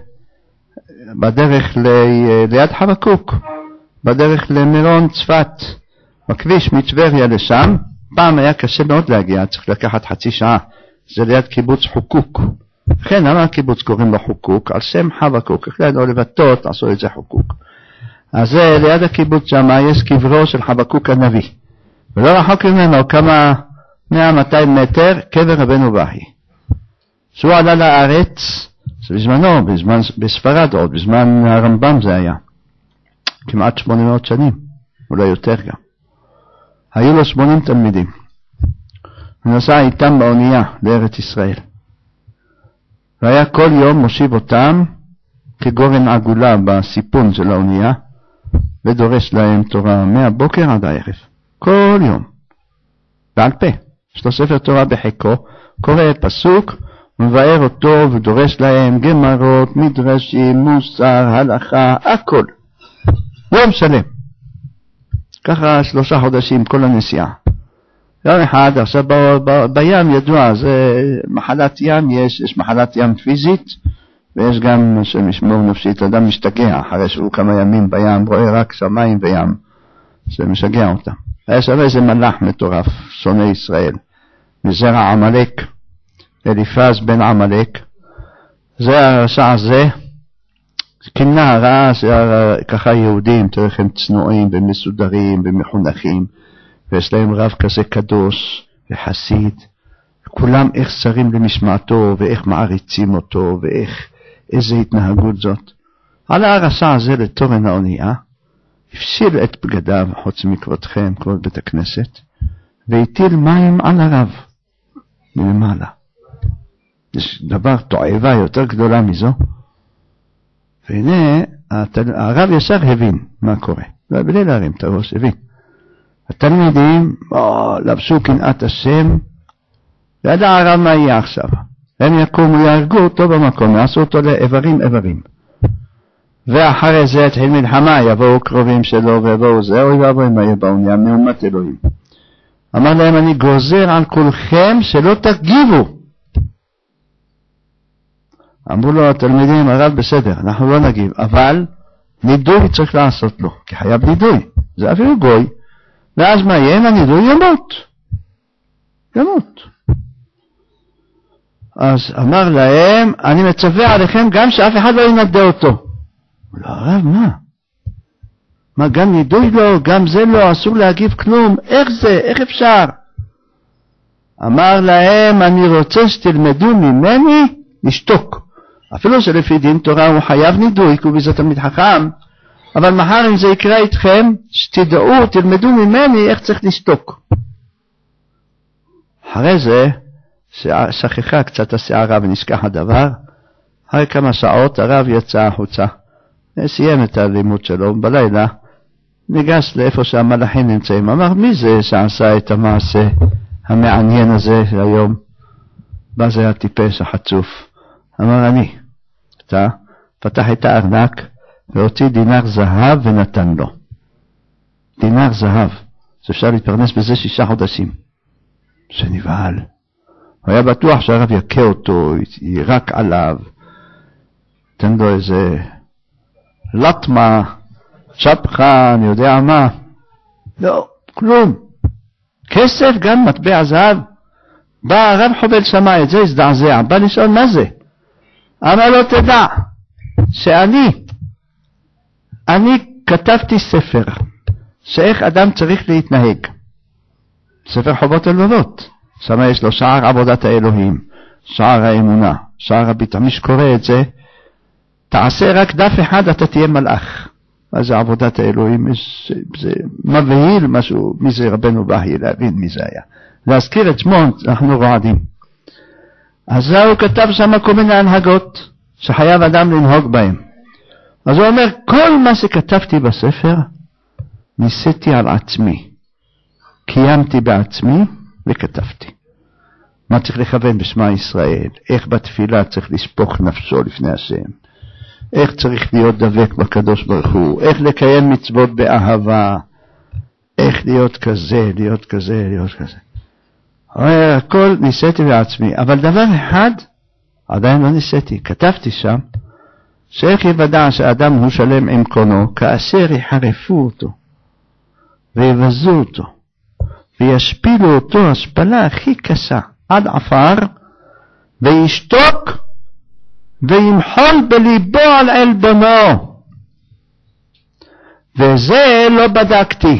S1: בדרך ל... ליד חבקוק, בדרך למירון צפת, בכביש מטבריה לשם. פעם היה קשה מאוד להגיע, צריך לקחת חצי שעה, זה ליד קיבוץ חוקוק. לכן למה הקיבוץ קוראים לו חוקוק? על שם חבקוק, החלטנו לבטות, עשו את זה חוקוק. אז זה ליד הקיבוץ שם יש קברו של חבקוק הנביא, ולא רחוק ממנו כמה מאה מאתיים מטר קבר רבנו בכי. שהוא עלה לארץ, בזמנו, בזמן, בספרד עוד, בזמן הרמב"ם זה היה, כמעט שמונה מאות שנים, אולי יותר גם. היו לו שמונים תלמידים. הוא נסע איתם באונייה לארץ ישראל. והיה כל יום מושיב אותם כגורן עגולה בסיפון של האונייה, ודורש להם תורה מהבוקר עד הערב. כל יום. בעל פה. יש לו ספר תורה בחיקו, קורא פסוק, מבאר אותו ודורש להם גמרות, מדרשים, מוסר, הלכה, הכל. יום שלם. ככה שלושה חודשים כל הנסיעה. יום אחד, עכשיו ב, ב, בים ידוע, זה מחלת ים, יש, יש מחלת ים פיזית, ויש גם שמשמור נפשית, אדם משתגע, אחרי שהוא כמה ימים בים, רואה רק שמיים וים, זה משגע אותם. יש הרי איזה מלאך מטורף, שונא ישראל, מזרע עמלק, אליפז בן עמלק, זה הרשע הזה, כמנה הרע, ככה יהודים, תראי הם צנועים ומסודרים ומחונכים, ויש להם רב כזה קדוש וחסיד, כולם איך שרים למשמעתו ואיך מעריצים אותו ואיך, איזה התנהגות זאת. על הרשע הזה לתורן האונייה, הפשיל את בגדיו חוץ מכבודכם, כבוד בית הכנסת, והטיל מים על הרב מלמעלה. יש דבר תועבה יותר גדולה מזו. והנה הרב ישר הבין מה קורה, ובלי להרים את הראש הבין. התלמידים או, לבשו קנאת השם, וידע הרב מה יהיה עכשיו. הם יקומו יהרגו אותו במקום, יעשו אותו לאיברים איברים. ואחרי זה התחיל מלחמה, יבואו קרובים שלו ויבואו זה, אוי ואבוי מה יהיה באונייה, מהומת אלוהים. אמר להם, אני גוזר על כולכם שלא תגיבו. אמרו לו התלמידים, הרב בסדר, אנחנו לא נגיב, אבל נידוי צריך לעשות לו, כי חייב נידוי, זה אפילו גוי. ואז מה יהיה? אם הנידוי ימות. ימות. אז אמר להם, אני מצווה עליכם גם שאף אחד לא ינדה אותו. הוא לא, הרב, מה? מה, גם נידוי לא, גם זה לא, אסור להגיב כלום, איך זה, איך אפשר? אמר להם, אני רוצה שתלמדו ממני לשתוק. אפילו שלפי דין תורה הוא חייב נידוי, כי הוא ביזה תלמיד חכם, אבל מחר אם זה יקרה איתכם, שתדעו, תלמדו ממני איך צריך לשתוק. אחרי זה, שכחה קצת השערה ונשכח הדבר, אחרי כמה שעות הרב יצא החוצה, סיים את הלימוד שלו, בלילה ניגש לאיפה שהמלאכים נמצאים, אמר, מי זה שעשה את המעשה המעניין הזה היום? מה זה הטיפש החצוף? אמר, אני. אתה פתח את הארנק והוציא דינר זהב ונתן לו. דינר זהב, אז אפשר להתפרנס בזה שישה חודשים. שנבהל. הוא היה בטוח שהרב יקה אותו, יירק עליו, תן לו איזה לטמה, צ'פחה, אני יודע מה. לא, כלום. כסף, גם מטבע זהב. בא הרב חובל שמע את זה, הזדעזע, בא לשאול מה זה. אמר לו, תדע שאני, אני כתבתי ספר, שאיך אדם צריך להתנהג. ספר חובות הלבבות. שם יש לו שער עבודת האלוהים, שער האמונה, שער הביטחון. מי שקורא את זה, תעשה רק דף אחד, אתה תהיה מלאך. מה זה עבודת האלוהים? זה, זה מבהיל משהו, מי זה רבנו בהי, להבין מי זה היה. להזכיר את שמו, אנחנו רועדים. אז הוא כתב שם כל מיני הנהגות, שחייב אדם לנהוג בהם. אז הוא אומר, כל מה שכתבתי בספר, ניסיתי על עצמי. קיימתי בעצמי וכתבתי. מה צריך לכוון בשמה ישראל? איך בתפילה צריך לספוך נפשו לפני השם? איך צריך להיות דבק בקדוש ברוך הוא? איך לקיים מצוות באהבה? איך להיות כזה, להיות כזה, להיות כזה? אומר, הכל ניסיתי בעצמי. אבל דבר אחד, עדיין לא ניסיתי. כתבתי שם, שאיך יוודע שאדם הוא שלם עם קונו, כאשר יחרפו אותו, ויבזו אותו, וישפילו אותו השפלה הכי קשה, עד עפר, וישתוק, וימחול בליבו על עלבונו. וזה לא בדקתי.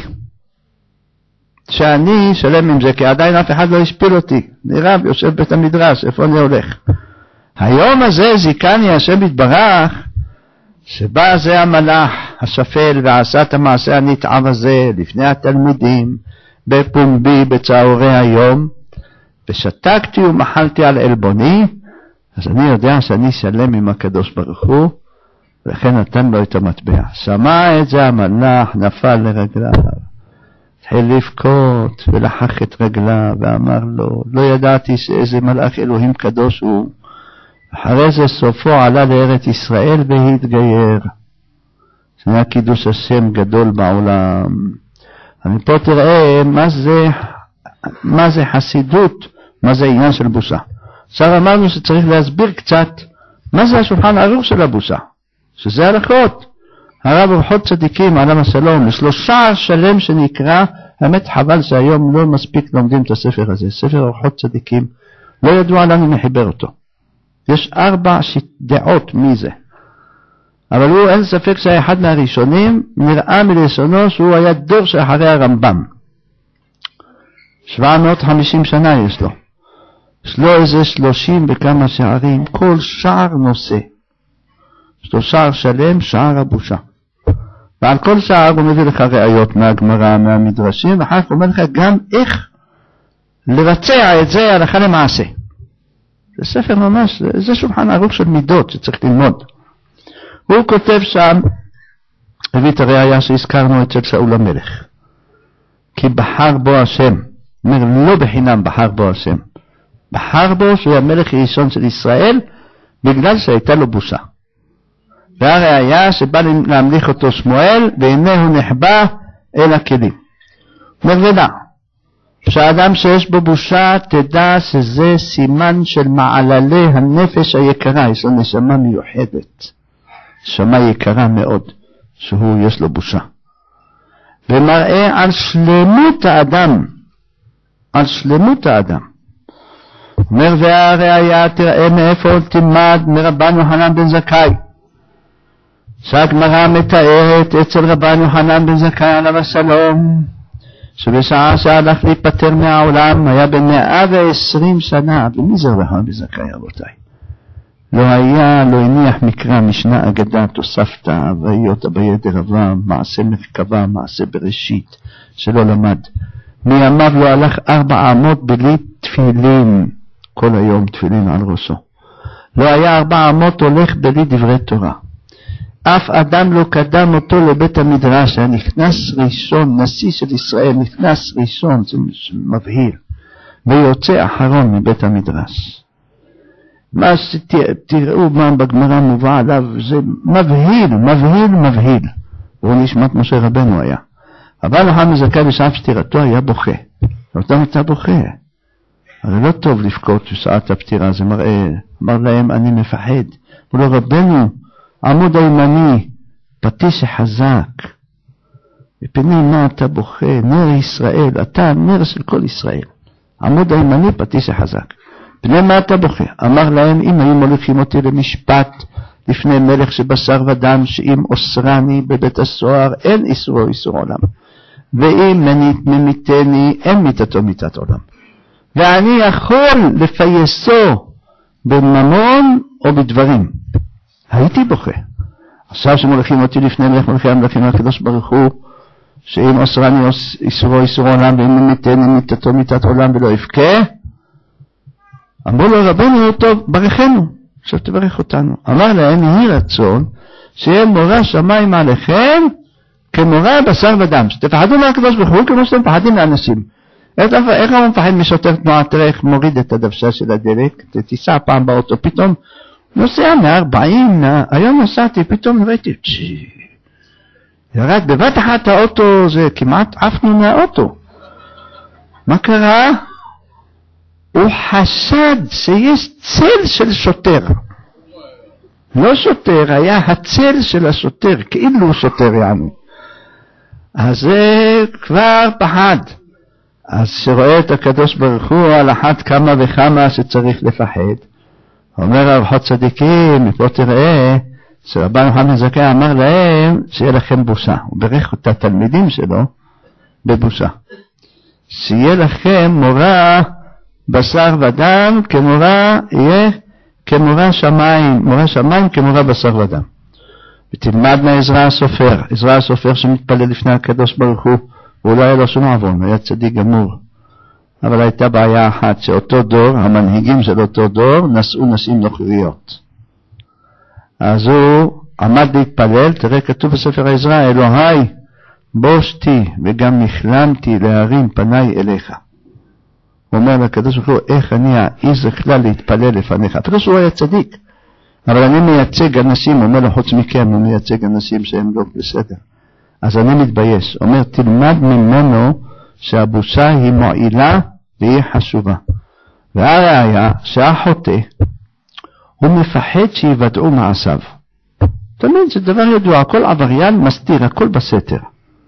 S1: שאני שלם עם זה, כי עדיין אף אחד לא השפיל אותי. נראה, יושב בית המדרש, איפה אני הולך? היום הזה זיקני השם יתברך, שבא זה המלאך השפל ועשה את המעשה הנתעב הזה לפני התלמידים, בפומבי בצהרי היום, ושתקתי ומחלתי על עלבוני, אז אני יודע שאני שלם עם הקדוש ברוך הוא, ולכן נתן לו את המטבע. שמע את זה המלאך, נפל לרגליו, התחיל לבכות ולחך את רגליו, ואמר לו, לא ידעתי שאיזה מלאך אלוהים קדוש הוא. אחרי זה סופו עלה לארץ ישראל והתגייר. זה היה קידוש השם גדול בעולם. אני פה תראה מה זה, מה זה חסידות, מה זה עניין של בושה. עכשיו אמרנו שצריך להסביר קצת מה זה השולחן ערוך של הבושה, שזה הלכות. הרב אורחות צדיקים עליהם השלום, לשלושה שלם שנקרא, האמת חבל שהיום לא מספיק לומדים את הספר הזה, ספר אורחות צדיקים, לא ידוע לנו מחיבר אותו. יש ארבע דעות מי זה. אבל הוא אין ספק שהיה אחד מהראשונים, נראה מלשונו שהוא היה דור שאחרי הרמב"ם. שבע מאות וחמישים שנה יש לו. יש לו איזה שלושים וכמה שערים, כל שער נושא. יש לו שער שלם, שער הבושה. ועל כל שער הוא מביא לך ראיות מהגמרא, מהמדרשים, ואחר כך הוא אומר לך גם איך לבצע את זה הלכה למעשה. זה ספר ממש, זה שולחן ערוך של מידות שצריך ללמוד. הוא כותב שם, הביא את הראיה שהזכרנו אצל שאול המלך. כי בחר בו השם, אומר לא בחינם בחר בו השם. בחר בו שהוא המלך הראשון של ישראל, בגלל שהייתה לו בושה. והראיה שבא להמליך אותו שמואל, והנה הוא נחבא אל הכלים. אומר ודע, שהאדם שיש בו בושה, תדע שזה סימן של מעללי הנפש היקרה, יש לו נשמה מיוחדת. נשמה יקרה מאוד, שהוא יש לו בושה. ומראה על שלמות האדם, על שלמות האדם. אומר והראיה תראה מאיפה תלמד מרבן יוחנן בן זכאי. שהגמרא מתארת אצל רבן יוחנן בן זכאי עליו השלום, שבשעה שהלך להיפטר מהעולם היה במאה ועשרים שנה. ומי זה רבן בן זכאי רבותיי? לא היה, לא הניח מקרא, משנה אגדה, תוספתא, והיות בידר רבה, מעשה מרכבה, מעשה בראשית, שלא למד. מימיו לא הלך ארבע אמות בלי תפילין, כל היום תפילין על ראשו. לא היה ארבע אמות הולך בלי דברי תורה. אף אדם לא קדם אותו לבית המדרש, היה נכנס ראשון, נשיא של ישראל, נכנס ראשון, זה מבהיל, ויוצא אחרון מבית המדרש. מה שתראו מה בגמרא מובא עליו, זה מבהיל, מבהיל, מבהיל. הוא נשמת משה רבנו היה. אבל יוחנן זכאי בשעת פטירתו היה בוכה. ואותם אתה בוכה. הרי לא טוב לבכות בשעת הפטירה, זה מראה, אמר להם אני מפחד. הוא לא רבנו, עמוד הימני, פטיש חזק. מפני מה אתה בוכה? נר ישראל, אתה נר של כל ישראל. עמוד הימני, פטיש חזק. פני מה אתה בוכה? אמר להם, אם היו מוליכים אותי למשפט לפני מלך שבשר ודם, שאם אוסרני בבית הסוהר אין איסורו איסור עולם, ואם ממיתני אין מיתתו מיתת עולם, ואני יכול לפייסו בממון או בדברים, הייתי בוכה. עכשיו שמוליכים אותי לפני מלך מלכי המלכים הקדוש ברוך הוא, שאם אוסרני איסורו איסור עולם, ואם ממיתני מיתתו מיתת עולם ולא אבכה, אמרו לו רבנו, טוב, ברכנו, עכשיו תברך אותנו. אמר להם, יהי רצון שיהיה מורא שמיים עליכם כמורא בשר ודם, שתפחדו מהקדוש ברוך הוא כמו שאתם מפחדים לאנשים. איך הוא מפחד משוטר תנועה? תראה איך מוריד את הדוושה של הדלק, תיסע פעם באוטו, פתאום נוסע מ-ארבעים, היום נסעתי, פתאום ראיתי, ירד בבת אחת האוטו, זה כמעט עפנו מהאוטו. מה קרה? הוא חשד שיש צל של שוטר. לא שוטר, היה הצל של השוטר, כאילו שוטר יענו. אז זה כבר פחד. אז שרואה את הקדוש ברוך הוא על אחת כמה וכמה שצריך לפחד. אומר הרב צדיקים, מפה תראה, שרבן יוחנן זכאי אמר להם שיהיה לכם בושה. הוא ברך את התלמידים שלו בבושה. שיהיה לכם מורא בשר ודם, כמורא יהיה כמורא שמיים, מורא שמיים כמורא בשר ודם. ותלמד מעזרא הסופר, עזרא הסופר שמתפלל לפני הקדוש ברוך הוא, הוא לא היה לו שום עוון, היה צדיק גמור. אבל הייתה בעיה אחת, שאותו דור, המנהיגים של אותו דור, נשאו נשים נוכריות. אז הוא עמד להתפלל, תראה כתוב בספר עזרא, אלוהי בושתי וגם נכלמתי להרים פניי אליך. הוא אומר לקדוש ברוך הוא, איך אני אעז בכלל להתפלל לפניך? אפילו שהוא היה צדיק, אבל אני מייצג אנשים, אומר לו חוץ מכם, הוא מייצג אנשים שהם לא בסדר. אז אני מתבייש. אומר, תלמד ממנו שהבושה היא מועילה והיא חשובה. והראיה שהחוטא, הוא מפחד שיוודעו מעשיו. תמיד זה דבר ידוע, כל עבריין מסתיר, הכל בסתר.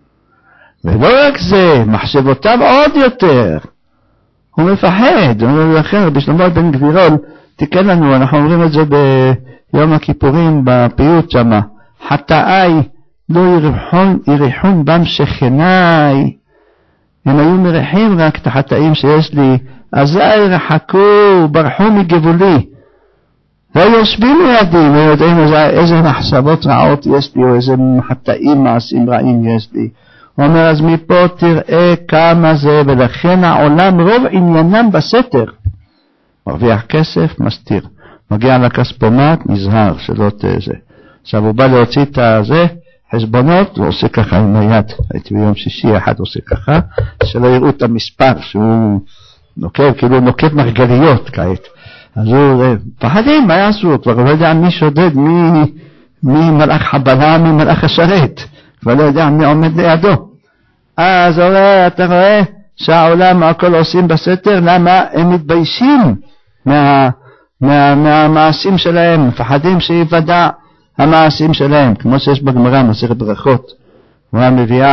S1: ולא רק זה, מחשבותיו עוד יותר. הוא מפחד, הוא אומר לכן, רבי שלמה בן גבירול, תיקן לנו, אנחנו אומרים את זה ביום הכיפורים, בפיוט שמה, חטאי לא יריחון, יריחון בם שכניי, הם היו מריחים רק את החטאים שיש לי, אזי רחקו, ברחו מגבולי, לא יושבים לידי, ויודעים איזה מחשבות רעות יש לי, או איזה חטאים מעשים רעים יש לי. הוא אומר, אז מפה תראה כמה זה, ולכן העולם רוב עניינם בסתר. מרוויח כסף, מסתיר. מגיע לכספומט, נזהר, שלא תזה. עכשיו הוא בא להוציא את הזה, חשבונות, הוא עושה ככה עם היד. הייתי ביום שישי, אחד עושה ככה, שלא יראו את המספר, שהוא נוקב, כאילו נוקב מרגליות כעת. אז הוא, פחדים, מה יעשו? הוא כבר לא יודע מי שודד, מי, מי מלאך חבלה, מי מלאך השרת. כבר לא יודע מי עומד לידו. אז רואה, אתה רואה שהעולם הכל עושים בסתר, למה הם מתביישים מה, מה, מהמעשים שלהם, מפחדים שיוודע המעשים שלהם, כמו שיש בגמרא, מסכת ברכות, הוא מביאה,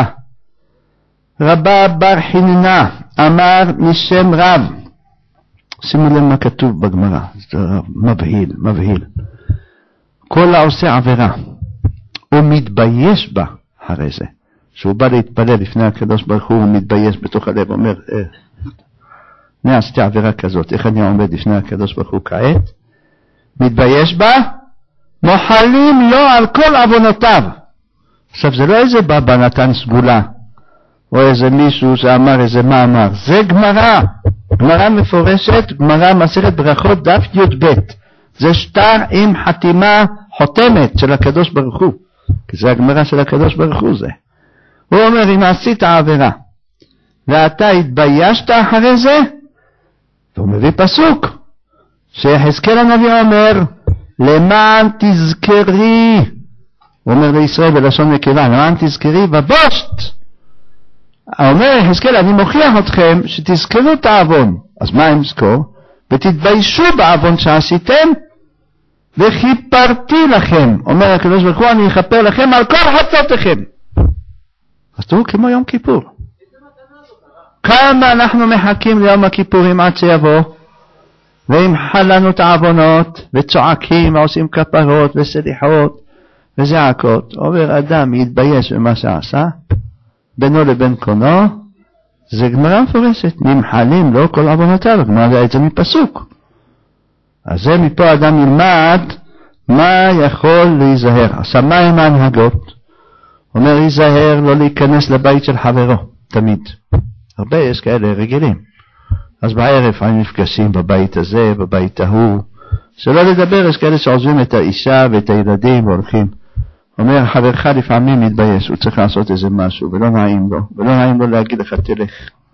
S1: רבא בר חיננה אמר משם רב, שימו לב מה כתוב בגמרא, זה מבהיל, מבהיל, כל העושה עבירה, הוא מתבייש בה אחרי זה, שהוא בא להתפלל לפני הקדוש ברוך הוא, הוא מתבייש בתוך הלב, אומר, אה, אני עשיתי עבירה כזאת, איך אני עומד לפני הקדוש ברוך הוא כעת? מתבייש בה, מוחלים לו על כל עוונותיו. עכשיו זה לא איזה בבא נתן סגולה, או איזה מישהו שאמר איזה מאמר, זה גמרא, גמרא מפורשת, גמרא מסכת ברכות דף י"ב, זה שטר עם חתימה חותמת של הקדוש ברוך הוא, כי זה הגמרא של הקדוש ברוך הוא זה. הוא אומר, אם עשית עבירה, ואתה התביישת אחרי זה, והוא מביא פסוק, שיחזקאל הנביא אומר, למען תזכרי, הוא אומר לישראל בלשון נקבה, למען תזכרי ובושת. אומר יחזקאל, אני מוכיח אתכם שתזכרו את העוון. אז מה הם זכור? ותתביישו בעוון שעשיתם, וכיפרתי לכם. אומר הקדוש ברוך הוא, אני אכפר לכם על כל חטאותיכם. אז תראו כמו יום כיפור. כמה אנחנו מחכים ליום הכיפורים עד שיבוא? וימחל לנו את העוונות, וצועקים, ועושים כפרות, וסליחות, וזעקות. עובר אדם יתבייש במה שעשה, בינו לבין קונו, זה גמרא מפורשת, נמחלים לו כל עוונותיו, גמרא את זה מפסוק. אז זה מפה אדם ילמד, מה יכול להיזהר? עכשיו מה עם ההנהגות? אומר להיזהר לא להיכנס לבית של חברו, תמיד. הרבה יש כאלה רגילים. אז בערב הם נפגשים בבית הזה, בבית ההוא. שלא לדבר, יש כאלה שעוזבים את האישה ואת הילדים והולכים. אומר חברך לפעמים מתבייש, הוא צריך לעשות איזה משהו, ולא נעים לו, ולא נעים לו להגיד לך תלך.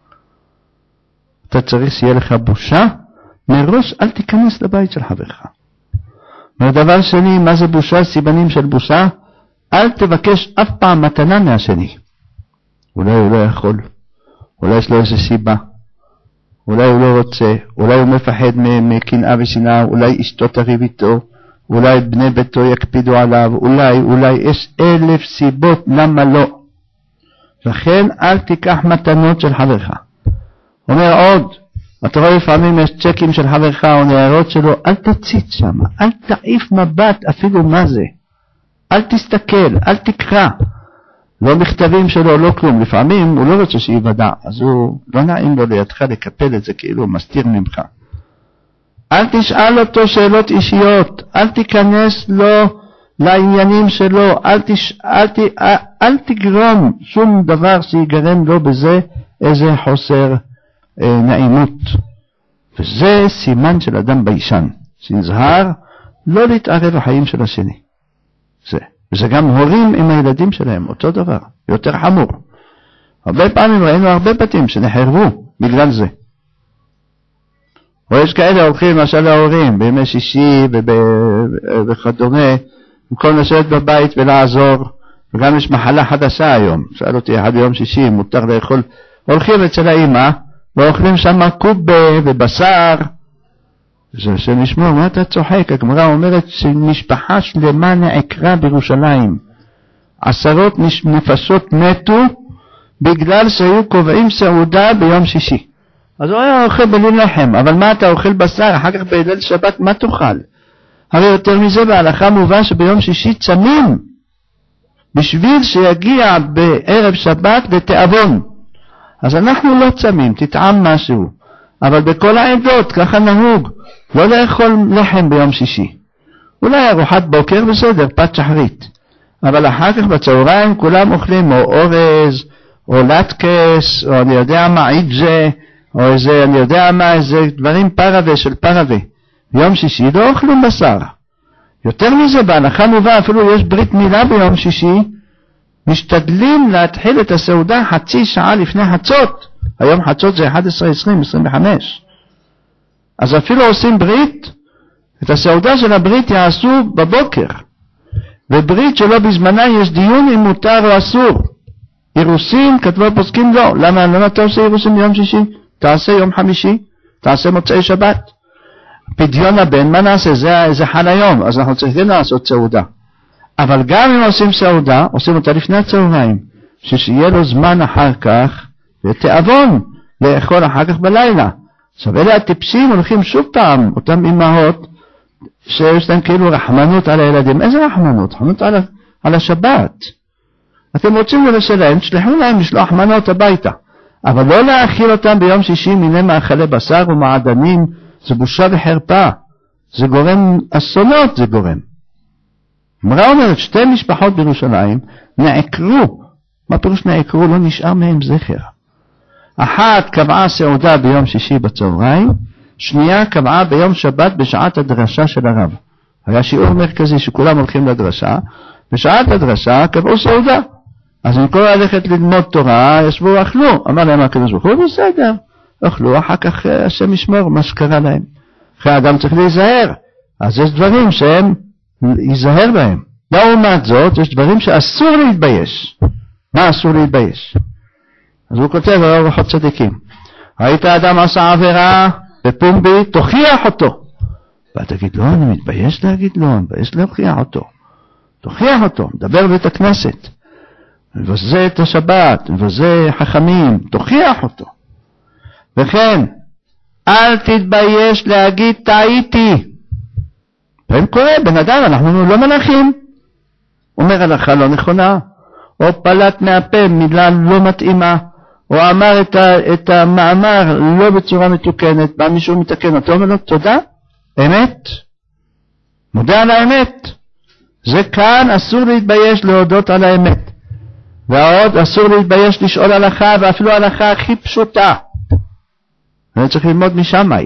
S1: אתה צריך שיהיה לך בושה, מראש אל תיכנס לבית של חברך. ודבר שני, מה זה בושה? סיבנים של בושה, אל תבקש אף פעם מתנה מהשני. אולי הוא לא יכול, אולי יש לו איזו סיבה, אולי הוא לא רוצה, אולי הוא מפחד מקנאה ושנאה, אולי אשתו תריב איתו, אולי בני ביתו יקפידו עליו, אולי, אולי, יש אלף סיבות למה לא. לכן אל תיקח מתנות של חברך. אומר עוד, אתה רואה לפעמים יש צ'קים של חברך או נערות שלו, אל תציץ שם, אל תעיף מבט אפילו מה זה. אל תסתכל, אל תקרא. לא מכתבים שלו, לא כלום. לפעמים הוא לא רוצה שיוודע, אז הוא לא נעים לו לידך לקפל את זה כאילו הוא מסתיר ממך. אל תשאל אותו שאלות אישיות, אל תיכנס לו לעניינים שלו, אל, תש... אל, ת... אל תגרום שום דבר שיגרם לו בזה איזה חוסר אה, נעימות. וזה סימן של אדם ביישן, שנזהר לא להתערב בחיים של השני. זה. וזה גם הורים עם הילדים שלהם, אותו דבר, יותר חמור. הרבה פעמים ראינו הרבה בתים שנחרבו בגלל זה. או יש כאלה הולכים למשל להורים בימי שישי וכדומה, במקום לשבת בבית ולעזור, וגם יש מחלה חדשה היום. שאל אותי אחד ביום שישי, מותר לאכול, הולכים אצל האמא, ואוכלים שם קובה ובשר, זה שנשמור, מה אתה צוחק? הגמרא אומרת שמשפחה שלמה נעקרה בירושלים. עשרות נפשות מתו בגלל שהיו קובעים סעודה ביום שישי. אז הוא היה אוכל בליל לחם, אבל מה אתה אוכל בשר? אחר כך בליל שבת מה תאכל? הרי יותר מזה בהלכה מובן שביום שישי צמים, בשביל שיגיע בערב שבת לתיאבון. אז אנחנו לא צמים, תטעם משהו. אבל בכל העדות ככה נהוג, לא לאכול לחם ביום שישי. אולי ארוחת בוקר בסדר, פת שחרית. אבל אחר כך בצהריים כולם אוכלים או אורז, או לטקס, או אני יודע מה, עיג'ה, או איזה, אני יודע מה, איזה דברים פרווה של פרווה. ביום שישי לא אוכלים בשר. יותר מזה, בהלכה מובא, אפילו יש ברית מילה ביום שישי, משתדלים להתחיל את הסעודה חצי שעה לפני חצות. היום חצות זה אחת עשרה, עשרים, עשרים וחמש. אז אפילו עושים ברית, את הסעודה של הברית יעשו בבוקר. וברית שלא בזמנה יש דיון אם מותר או אסור. אירוסין, כתבו פוסקים לא. למה, למה אתה עושה אירוסין ביום שישי? תעשה יום חמישי, תעשה מוצאי שבת. פדיון הבן, מה נעשה? זה, זה חל היום, אז אנחנו צריכים לעשות סעודה. אבל גם אם עושים סעודה, עושים אותה לפני הצהריים, שיהיה לו זמן אחר כך, ותיאבון, לאכול אחר כך בלילה. עכשיו אלה הטיפשים הולכים שוב פעם, אותם אמהות, שיש להם כאילו רחמנות על הילדים. איזה רחמנות? רחמנות על, על השבת. אתם רוצים לבשלם, תשלחו להם לשלוח מנות הביתה. אבל לא להאכיל אותם ביום שישי מיני מאכלי בשר ומעדנים, זה בושה וחרפה. זה גורם אסונות, זה גורם. אמרה אומרת, שתי משפחות בירושלים נעקרו. מה פירוש נעקרו? לא נשאר מהם זכר. אחת קבעה סעודה ביום שישי בצהריים, שנייה קבעה ביום שבת בשעת הדרשה של הרב. היה שיעור מרכזי שכולם הולכים לדרשה, בשעת הדרשה קבעו סעודה. אז אם כל הלכת ללמוד תורה, ישבו אכלו. אמר להם הקדוש ברוך הוא, בסדר, אכלו, אחר כך השם ישמור מה שקרה להם. אחרי האדם צריך להיזהר. אז יש דברים שהם ייזהר בהם. לעומת זאת, יש דברים שאסור להתבייש. מה אסור להתבייש? אז הוא כותב על אורחות צדיקים. ראית האדם עשה עבירה בפומבי, תוכיח אותו. ואתה תגיד, לא, אני מתבייש להגיד לא, אני מתבייש להוכיח אותו. תוכיח אותו, מדבר בבית הכנסת. מבזה את השבת, מבזה חכמים, תוכיח אותו. וכן, אל תתבייש להגיד טעיתי. פעם קורה, בן אדם, אנחנו לא מלאכים. אומר הלכה לא נכונה, או פלט מהפה מילה לא מתאימה, או אמר את, ה, את המאמר לא בצורה מתוקנת, בא מישהו מתקן אותו, אומר לו תודה, אמת, מודה על האמת. זה כאן אסור להתבייש להודות על האמת, ועוד אסור להתבייש לשאול הלכה, ואפילו הלכה הכי פשוטה. אני צריך ללמוד משמאי.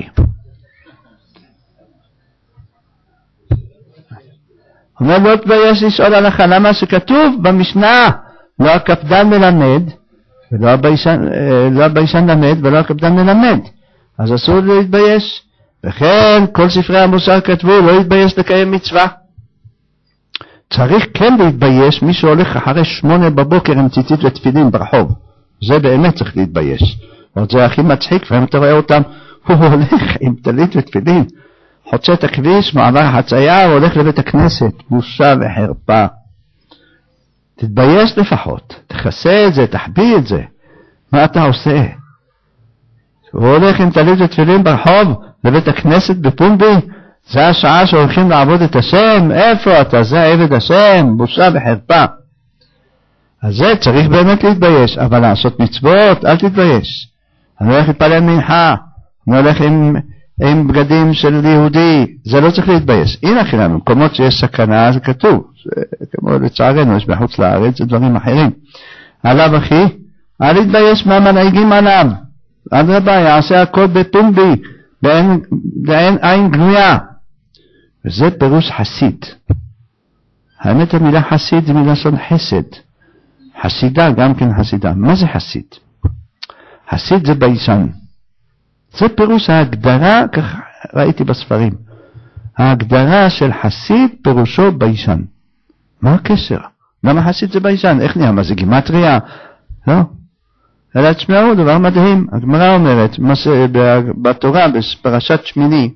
S1: אומר לא תבייש לשאול הלכה, למה שכתוב במשנה, לא הקפדן מלמד, ולא הביישן, לא הביישן למד, ולא הקפדן מלמד. אז אסור להתבייש. וכן, כל ספרי המוסר כתבו, לא להתבייש לקיים מצווה. צריך כן להתבייש מי שהולך אחרי שמונה בבוקר עם ציצית ותפילין ברחוב. זה באמת צריך להתבייש. אבל זה הכי מצחיק, ואם אתה רואה אותם, הוא הולך עם טלית ותפילין, חוצה את הכביש, מעבר חצייה, הוא הולך לבית הכנסת. בושה וחרפה. תתבייש לפחות, תכסה את זה, תחביא את זה. מה אתה עושה? הוא הולך עם טלית ותפילין ברחוב לבית הכנסת בפומבי, זה השעה שהולכים לעבוד את השם. איפה אתה? זה עבד השם, בושה וחרפה. אז זה צריך באמת להתבייש, אבל לעשות מצוות אל תתבייש. אני הולך להתפלל מנחה, אני הולך עם, עם בגדים של יהודי, זה לא צריך להתבייש. הנה חינם, במקומות שיש סכנה זה כתוב, זה, כמו לצערנו יש בחוץ לארץ, זה דברים אחרים. עליו אחי, אל להתבייש מה מנהיגים עליו, אדרבה, יעשה הכל בפומבי, באין, באין עין גלויה. וזה פירוש חסיד. האמת המילה חסיד זה מילה של חסד. חסידה גם כן חסידה. מה זה חסיד? חסיד זה ביישן. זה פירוש ההגדרה, כך ראיתי בספרים. ההגדרה של חסיד פירושו ביישן. מה הקשר? למה חסיד זה ביישן? איך נהיה? מה זה גימטריה? לא. אלא תשמעו, דבר מדהים. הגמרא אומרת, בתורה, בפרשת שמיני,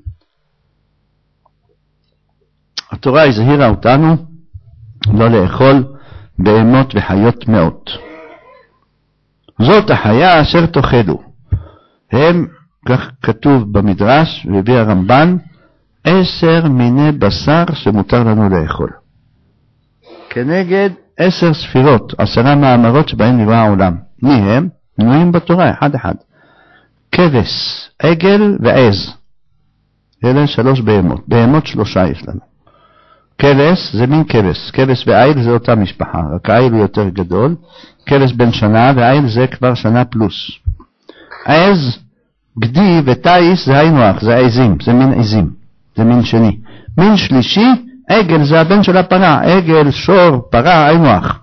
S1: התורה הזהירה אותנו לא לאכול בהמות וחיות מאות. זאת החיה אשר תאכלו. הם, כך כתוב במדרש, והביא הרמב"ן, עשר מיני בשר שמותר לנו לאכול. כנגד עשר ספירות, עשרה מאמרות שבהן נברא העולם. מי הם? מנויים בתורה, אחד אחד. כבש, עגל ועז. אלה שלוש בהמות. בהמות שלושה יש לנו. כבש זה מין כבש. כבש ועיל זה אותה משפחה. רק העיל הוא יותר גדול. כבש בן שנה ועיל זה כבר שנה פלוס. עז, גדי וטייס זה היינו אח, זה עזים. זה מין עזים. זה מין שני. מין שלישי, עגל זה הבן של הפרה. עגל, שור, פרה, היינו אח.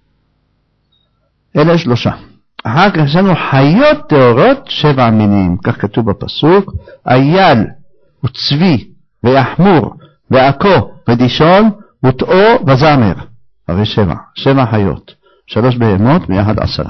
S1: אלה שלושה. אחר כך יש לנו חיות טהורות שבע מינים, כך כתוב בפסוק, אייל וצבי ויחמור ועכו ודישון וטעו וזמר. הרי שבע, שבע חיות, שלוש בהמות ויחד עשרה.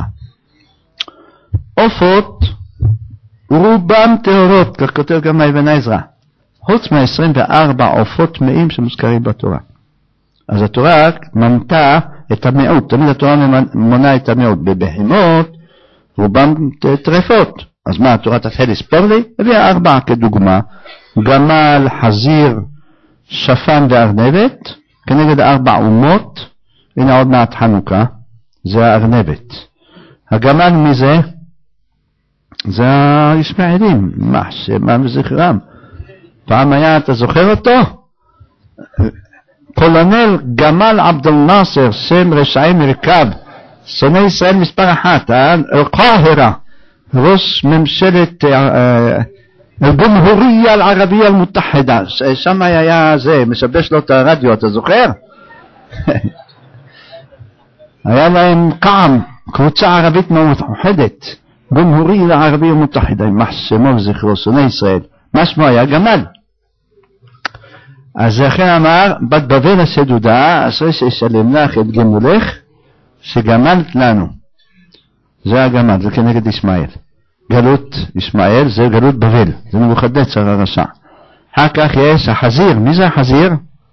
S1: עופות רובם טהורות, כך כותב גם אבן עזרא, חוץ מה-עשרים וארבע עופות טמאים שמוזכרים בתורה. אז התורה מנתה את המיעוט, תמיד התורה מונה את המיעוט. בבהמות רובם טרפות, אז מה התורה תתחיל לספור לי? הביאה ארבע כדוגמה, גמל, חזיר, שפן וארנבת, כנגד ארבע אומות. הנה עוד מעט חנוכה, זה הארנבת. הגמל מזה זה הישמעאלים, מה שמה וזכרם. פעם היה, אתה זוכר אותו? קולונל גמל עבד אל-נאצר, שם רשעי מרכב, שונא ישראל מספר אחת, אל-קאהרה, ראש ממשלת אל-ג'מהוריה אל-ערבייה אל-מותחדה, שם היה זה, משבש לו את הרדיו, אתה זוכר? היה להם קעם, קבוצה ערבית מאוחדת, ג'מהוריה אל-ערבייה אל-מותחדה, יימח שמו וזכרו, שונא ישראל. מה שמו היה? גמל. אז לכן אמר, בת בבל השדודה, אשרי שישלם לך את גמולך, שגמלת לנו. זה הגמל, זה כנגד ישמעאל. גלות ישמעאל זה גלות בבל, זה נבוכדנצר הרשע. אחר כך יש החזיר. מי זה החזיר?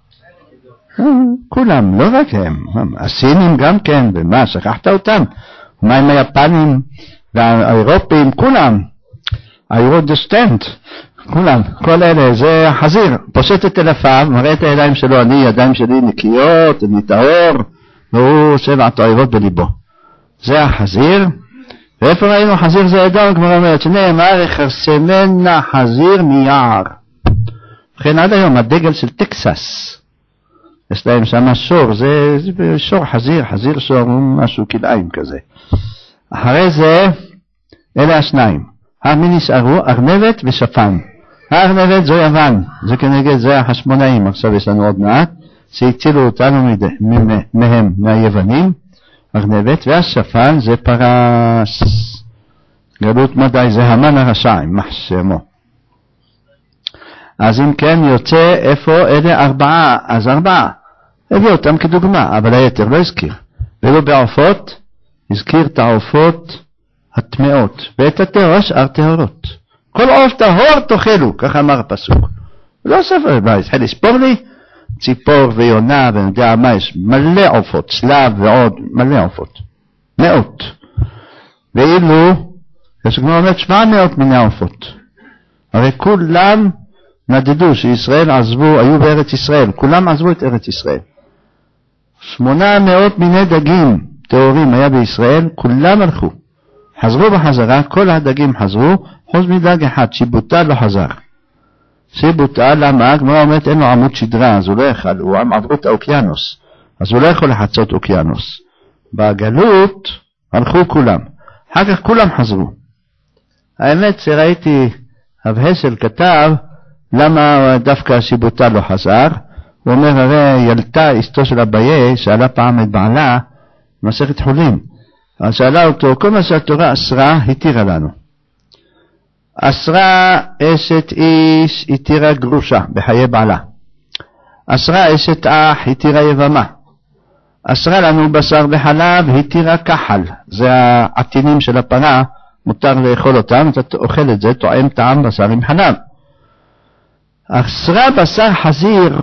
S1: כולם, לא רק הם. הסינים גם כן, ומה, שכחת אותם? מה עם היפנים והאירופים? כולם. I would understand. כולם, כל אלה, זה החזיר, פושט את אלפיו, מראה את הידיים שלו, אני, ידיים שלי נקיות, אני טהור, והוא שבע תועבות בליבו. זה החזיר. ואיפה ראינו חזיר זה אדום? כמו אומרת, שנאמר, יחרסמנה חזיר מיער. וכן עד היום, הדגל של טקסס, יש להם שם שור, זה, זה שור חזיר, חזיר שור, משהו כלאיים כזה. אחרי זה, אלה השניים. המי נשארו, ארנבת ושפן. הארנבת זו יוון, זה כנגד זה החשמונאים, עכשיו יש לנו עוד מעט, שהצילו אותנו מהם, מהיוונים, ארנבת, והשפן זה פרס. גלות מדי זה המן הרשע, יימח שמו. אז אם כן יוצא איפה אלה ארבעה, אז ארבעה. הביא אותם כדוגמה, אבל היתר לא הזכיר. ולא בעופות, הזכיר את העופות הטמאות, ואת הטהור שאר טהורות. כל עוף טהור תאכלו, כך אמר הפסוק. לא ספר, מה, התחיל לספור לי? ציפור ויונה ואני יודע מה, יש מלא עופות, סלב ועוד, מלא עופות. מאות. ואילו, יש כמו אומרת שבע מאות מיני עופות. הרי כולם נדדו שישראל עזבו, היו בארץ ישראל, כולם עזבו את ארץ ישראל. שמונה מאות מיני דגים טהורים היה בישראל, כולם הלכו. חזרו בחזרה, כל הדגים חזרו, חוץ מדג אחד, שיבוטל לא חזר. שיבוטל, למה? כמו אומרת, אין לו עמוד שדרה, אז הוא לא יכול, הוא עברו את האוקיינוס, אז הוא לא יכול לחצות אוקיינוס. בגלות הלכו כולם, אחר כך כולם חזרו. האמת שראיתי, רב הסל כתב, למה דווקא שיבוטל לא חזר? הוא אומר, הרי ילתה אשתו של אביי, שאלה פעם את בעלה, מסכת חולין. אז שאלה אותו, כל מה שהתורה אסרה, התירה לנו. אסרה אשת איש, התירה גרושה בחיי בעלה. אסרה אשת אח, התירה יבמה. אסרה לנו בשר וחלב, התירה כחל. זה העטינים של הפרה, מותר לאכול אותם, אתה אוכל את זה, טועם טעם בשר עם חלב. אסרה בשר חזיר.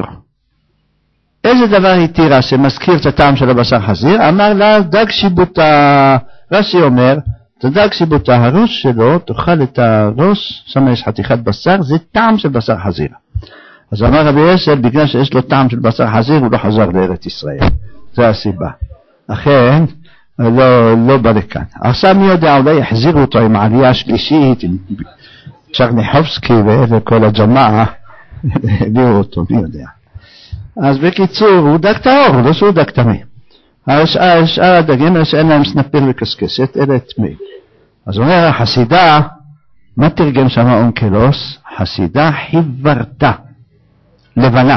S1: איזה דבר התירה שמזכיר את הטעם של הבשר חזיר? אמר לה, דג שיבוטה. רש"י אומר, דג שיבוטה, הראש שלו, תאכל את הראש, שם יש חתיכת בשר, זה טעם של בשר חזיר. אז אמר רבי הסל, בגלל שיש לו טעם של בשר חזיר, הוא לא חזר לארץ ישראל. זה הסיבה. אכן, לא, לא בא לכאן. עכשיו מי יודע, אולי יחזירו אותו עם העלייה השלישית, עם צ'רניחובסקי וכל הג'מעה, הביאו אותו, מי יודע. אז בקיצור, הוא דג טהור, לא שהוא דג טמא. השאר הדגים האלה שאין להם סנפיר וקסקסת, אלה טמאים. אז הוא אומר, החסידה, מה תרגם שם אונקלוס? חסידה חיוורתה, לבנה.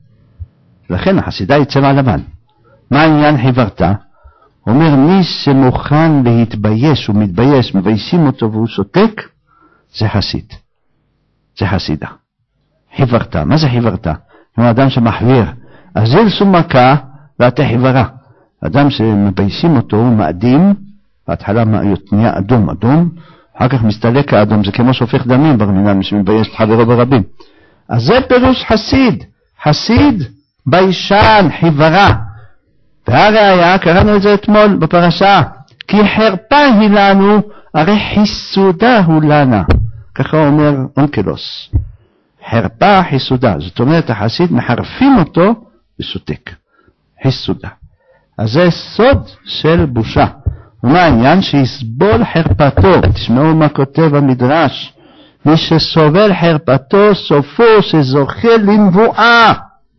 S1: לכן החסידה היא צבע לבן. מה העניין חיוורתה? הוא אומר, מי שמוכן להתבייש ומתבייש, מביישים אותו והוא שותק, זה חסיד. זה חסידה. חיוורתה. מה זה חיוורתה? הוא אדם שמחביר. הזיל סומקה ואתה חיוורה. אדם שמביישים אותו הוא מאדים, בהתחלה נהיה אדום אדום, אחר כך מסתלק האדום, זה כמו שופך דמים ברמינן שמבייש את חברו ברבים. אז זה פירוש חסיד. חסיד ביישן, חיוורה. והראיה, קראנו את זה אתמול בפרשה, כי חרפה היא לנו, הרי חיסודה הוא לנה. ככה אומר אונקלוס. חרפה חיסודה, זאת אומרת החסיד מחרפים אותו ושותק. חיסודה. אז זה סוד של בושה. ומה העניין? שיסבול חרפתו. תשמעו מה כותב המדרש. מי שסובל חרפתו סופו שזוכה לנבואה.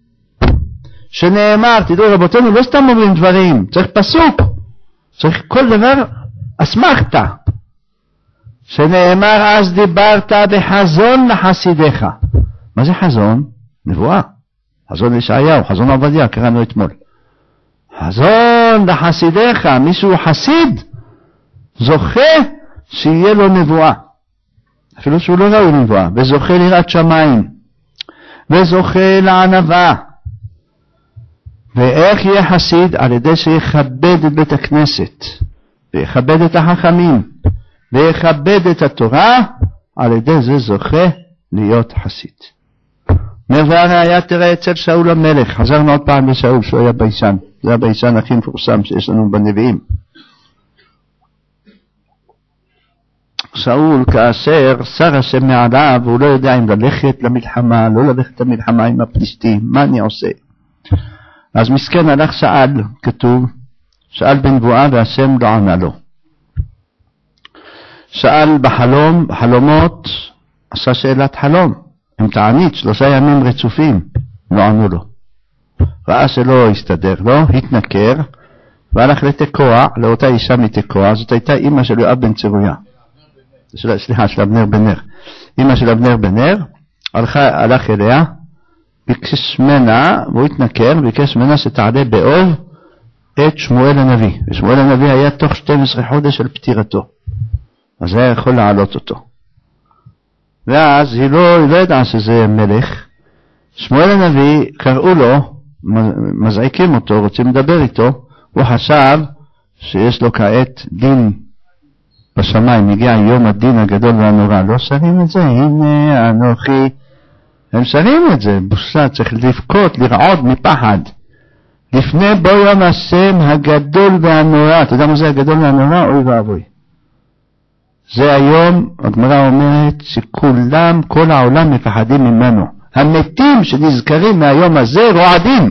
S1: שנאמר, תדעו רבותינו, לא סתם אומרים דברים, צריך פסוק. צריך כל דבר אסמכת. שנאמר, אז דיברת בחזון לחסידיך. מה זה חזון? נבואה. חזון ישעיהו, חזון עובדיה, קראנו אתמול. חזון לחסידיך, מישהו חסיד, זוכה שיהיה לו נבואה. אפילו שהוא לא ראוי נבואה, וזוכה ליראת שמיים, וזוכה לענווה. ואיך יהיה חסיד? על ידי שיכבד את בית הכנסת, ויכבד את החכמים, ויכבד את התורה, על ידי זה זוכה להיות חסיד. והראיה תראה אצל שאול המלך, חזרנו עוד פעם לשאול שהוא היה ביישן, זה הביישן הכי מפורסם שיש לנו בנביאים. שאול כאשר שר השם מעליו, והוא לא יודע אם ללכת למלחמה, לא ללכת למלחמה עם הפלישתים, מה אני עושה? אז מסכן הלך שאל, כתוב, שאל בנבואה והשם לא ענה לו. שאל בחלום, בחלומות, עשה שאלת חלום, עם תענית, שלושה ימים רצופים, לא ענו לו. ראה שלא הסתדר לו, התנכר, והלך לתקוע, לאותה אישה מתקוע, זאת הייתה אמא של יואב בן צרויה. של, סליחה, של אבנר בן נר. אמא של אבנר בן נר, הלכה, הלך אליה, ביקש מנה, והוא התנכר, ביקש מנה שתעלה באוב את שמואל הנביא. ושמואל הנביא היה תוך שנים עשר חודש של פטירתו. אז היה יכול לעלות אותו. ואז היא לא, היא לא ידעה שזה מלך. שמואל הנביא, קראו לו, מזעיקים אותו, רוצים לדבר איתו, הוא חשב שיש לו כעת דין בשמיים, הגיע יום הדין הגדול והנורא. לא שרים את זה, הנה אנוכי. הם שרים את זה, בושה, צריך לבכות, לרעוד מפחד. לפני בו יום השם הגדול והנורא. אתה יודע מה זה הגדול והנורא? אוי ואבוי. זה היום, הגמרא אומרת שכולם, כל העולם מפחדים ממנו. המתים שנזכרים מהיום הזה רועדים.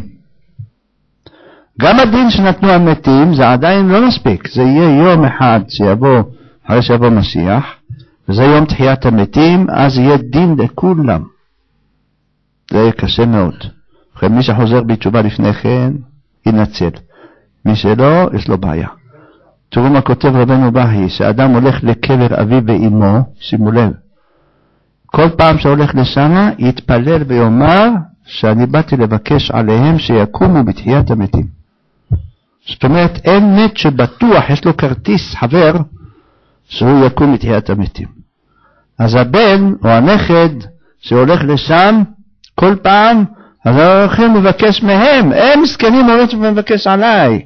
S1: גם הדין שנתנו המתים זה עדיין לא מספיק. זה יהיה יום אחד שיבוא, אחרי שיבוא משיח, וזה יום תחיית המתים, אז יהיה דין לכולם. זה יהיה קשה מאוד. לכן מי שחוזר בתשובה לפני כן, ינצל. מי שלא, יש לו בעיה. תראו מה כותב רבנו בהי, שאדם הולך לקבר אביו ואמו, שימו לב, כל פעם שהולך לשם, יתפלל ויאמר שאני באתי לבקש עליהם שיקומו בתחיית המתים. זאת אומרת, אין מת שבטוח, יש לו כרטיס חבר, שהוא יקום בתחיית המתים. אז הבן או הנכד שהולך לשם, כל פעם, אז הולכים לבקש מהם, הם מסכנים הולכים לבקש עליי.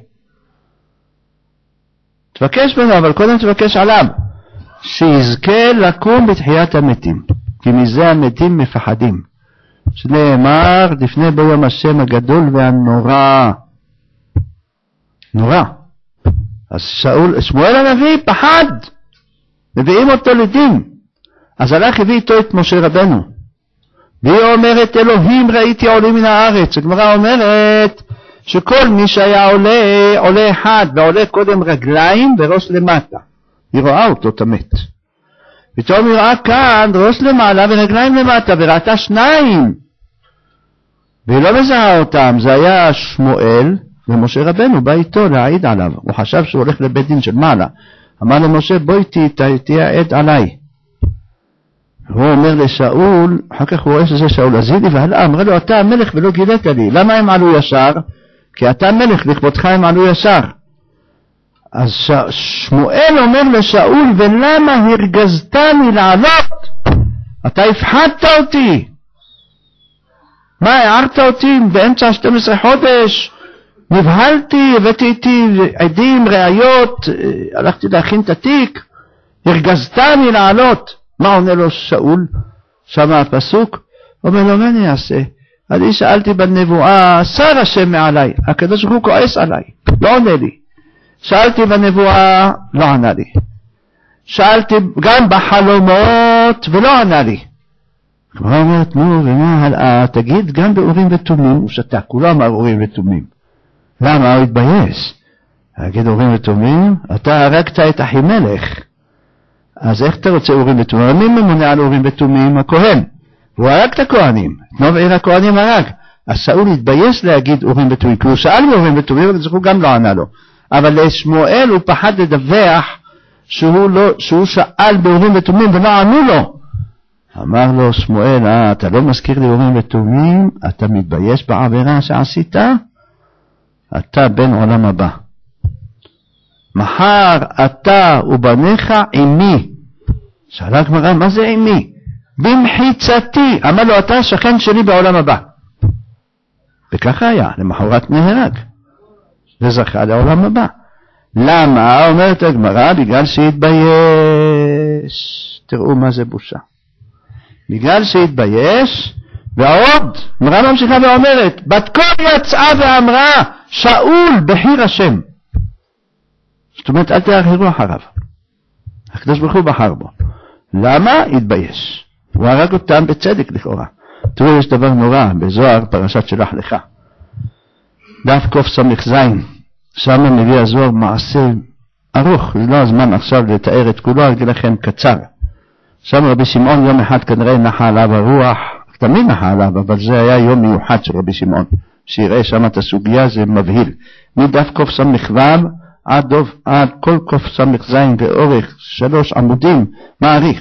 S1: תבקש ממנו, אבל קודם תבקש עליו, שיזכה לקום בתחיית המתים, כי מזה המתים מפחדים. שנאמר, לפני בו יום השם הגדול והנורא. נורא. אז שאול, שמואל הנביא פחד, מביאים אותו לדין. אז הלך הביא איתו את משה רבנו. והיא אומרת, אלוהים ראיתי עולים מן הארץ. הגמרא אומרת, שכל מי שהיה עולה, עולה אחד, ועולה קודם רגליים וראש למטה. היא רואה אותו תמת. פתאום היא רואה כאן ראש למעלה ורגליים למטה, וראתה שניים. והיא לא מזהה אותם, זה היה שמואל, ומשה רבנו בא איתו להעיד עליו. הוא חשב שהוא הולך לבית דין של מעלה. אמר למשה, בואי תהיה עד עליי. הוא אומר לשאול, אחר כך הוא רואה שזה שאול, אז היא נבהלה, אמרה לו, אתה המלך ולא גילית לי. למה הם עלו ישר? כי אתה מלך, לכבודך הם עלו ישר. אז ש... שמואל אומר לשאול, ולמה הרגזתני לעלות? אתה הפחדת אותי. מה, הערת אותי באמצע שנים עשר חודש? נבהלתי, הבאתי איתי עדים, ראיות, הלכתי להכין את התיק, הרגזתני לעלות. מה עונה לו שאול? שמה הפסוק, אומר לו, מה אני אעשה? אני שאלתי בנבואה, שר השם מעליי, הקדוש ברוך הוא כועס עליי, לא עונה לי. שאלתי בנבואה, לא ענה לי. שאלתי גם בחלומות, ולא ענה לי. כבר אומרת, נו, ומה הלאה, תגיד גם באורים ותומים, הוא שתק, הוא לא אמר אורים ותומים. למה? הוא התבייש. תגיד אורים ותומים, אתה הרגת את אחימלך. אז איך אתה רוצה אורים ותומים? מי ממונה על אורים ותומים? הכהן. הוא הרג את הכהנים. תנוב עיר הכהנים הרג. אז שאול התבייש להגיד אורים ותומים, כי הוא שאל באורים ותומים, אבל הוא גם לא ענה לו. אבל לשמואל הוא פחד לדווח שהוא, לא, שהוא שאל באורים ותומים ולא ענו לו. אמר לו שמואל, אה, אתה לא מזכיר לי אורים ותומים, אתה מתבייש בעבירה שעשית? אתה בן עולם הבא. מחר אתה ובניך עמי. שאלה הגמרא, מה זה עמי? במחיצתי. אמר לו, אתה שכן שלי בעולם הבא. וככה היה, למחרת נהרג. וזכה לעולם הבא. למה? אומרת הגמרא, בגלל שהתבייש. תראו מה זה בושה. בגלל שהתבייש, ועוד, הגמרא ממשיכה ואומרת, בת קול יצאה ואמרה, שאול בחיר השם. זאת אומרת, אל תאחרו אחריו. הקדוש ברוך הוא בחר בו. למה? התבייש. הוא הרג אותם בצדק לכאורה. תראו, יש דבר נורא בזוהר, פרשת שלח לך. דף קוף סמך זין, שם מביא הזוהר מעשה ארוך, זה לא הזמן עכשיו לתאר את כולו, אגיד לכם קצר. שם רבי שמעון יום אחד כנראה נחה עליו הרוח, תמיד נחה עליו, אבל זה היה יום מיוחד של רבי שמעון, שיראה שם את הסוגיה, זה מבהיל. מדף קוף סמך וו, עד, עד כל קוף סמך זין באורך שלוש עמודים, מעריך.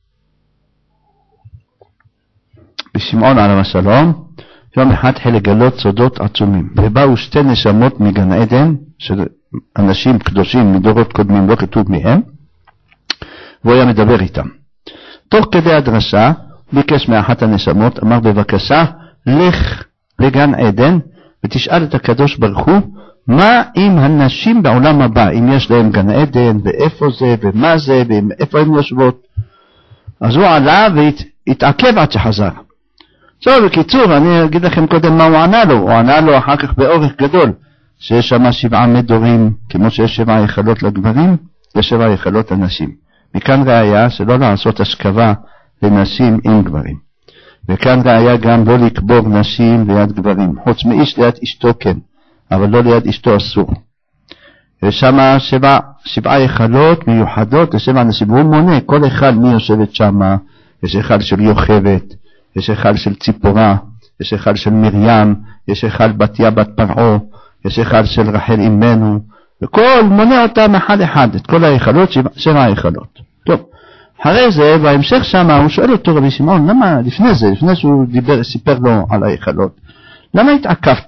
S1: בשמעון עליו השלום, יום אחד התחיל לגלות סודות עצומים, ובאו שתי נשמות מגן עדן, של אנשים קדושים מדורות קודמים, לא כתוב מהם, והוא היה מדבר איתם. תוך כדי הדרשה, ביקש מאחת הנשמות, אמר בבקשה, לך לגן עדן, ותשאל את הקדוש ברוך הוא, מה עם הנשים בעולם הבא, אם יש להם גן עדן, ואיפה זה, ומה זה, ואיפה הן יושבות. אז הוא עלה והתעכב עד שחזר. טוב, בקיצור, אני אגיד לכם קודם מה הוא ענה לו. הוא ענה לו אחר כך באורך גדול, שיש שם שבעה מדורים, כמו שיש שבעה יחלות לגברים, ושבעה יחלות לנשים. מכאן ראיה שלא לעשות השכבה לנשים עם גברים. וכאן ראיה גם לא לקבור נשים ליד גברים. חוץ מאיש ליד אשתו כן, אבל לא ליד אשתו אסור. יש שם שבע, שבעה יחלות מיוחדות לשבע אנשים. הוא מונה כל אחד מי יושבת שם. יש אחד של יוכבת, יש אחד של ציפורה, יש אחד של מרים, יש אחד בתיה בת פרעה, יש אחד של רחל אמנו, וכל מונה אותם אחד אחד, את כל היחלות, שבע היחלות. טוב, אחרי זה, בהמשך שם, הוא שואל אותו רבי שמעון, למה לפני זה, לפני שהוא דיבר, סיפר לו על היחלות, למה התעכבת?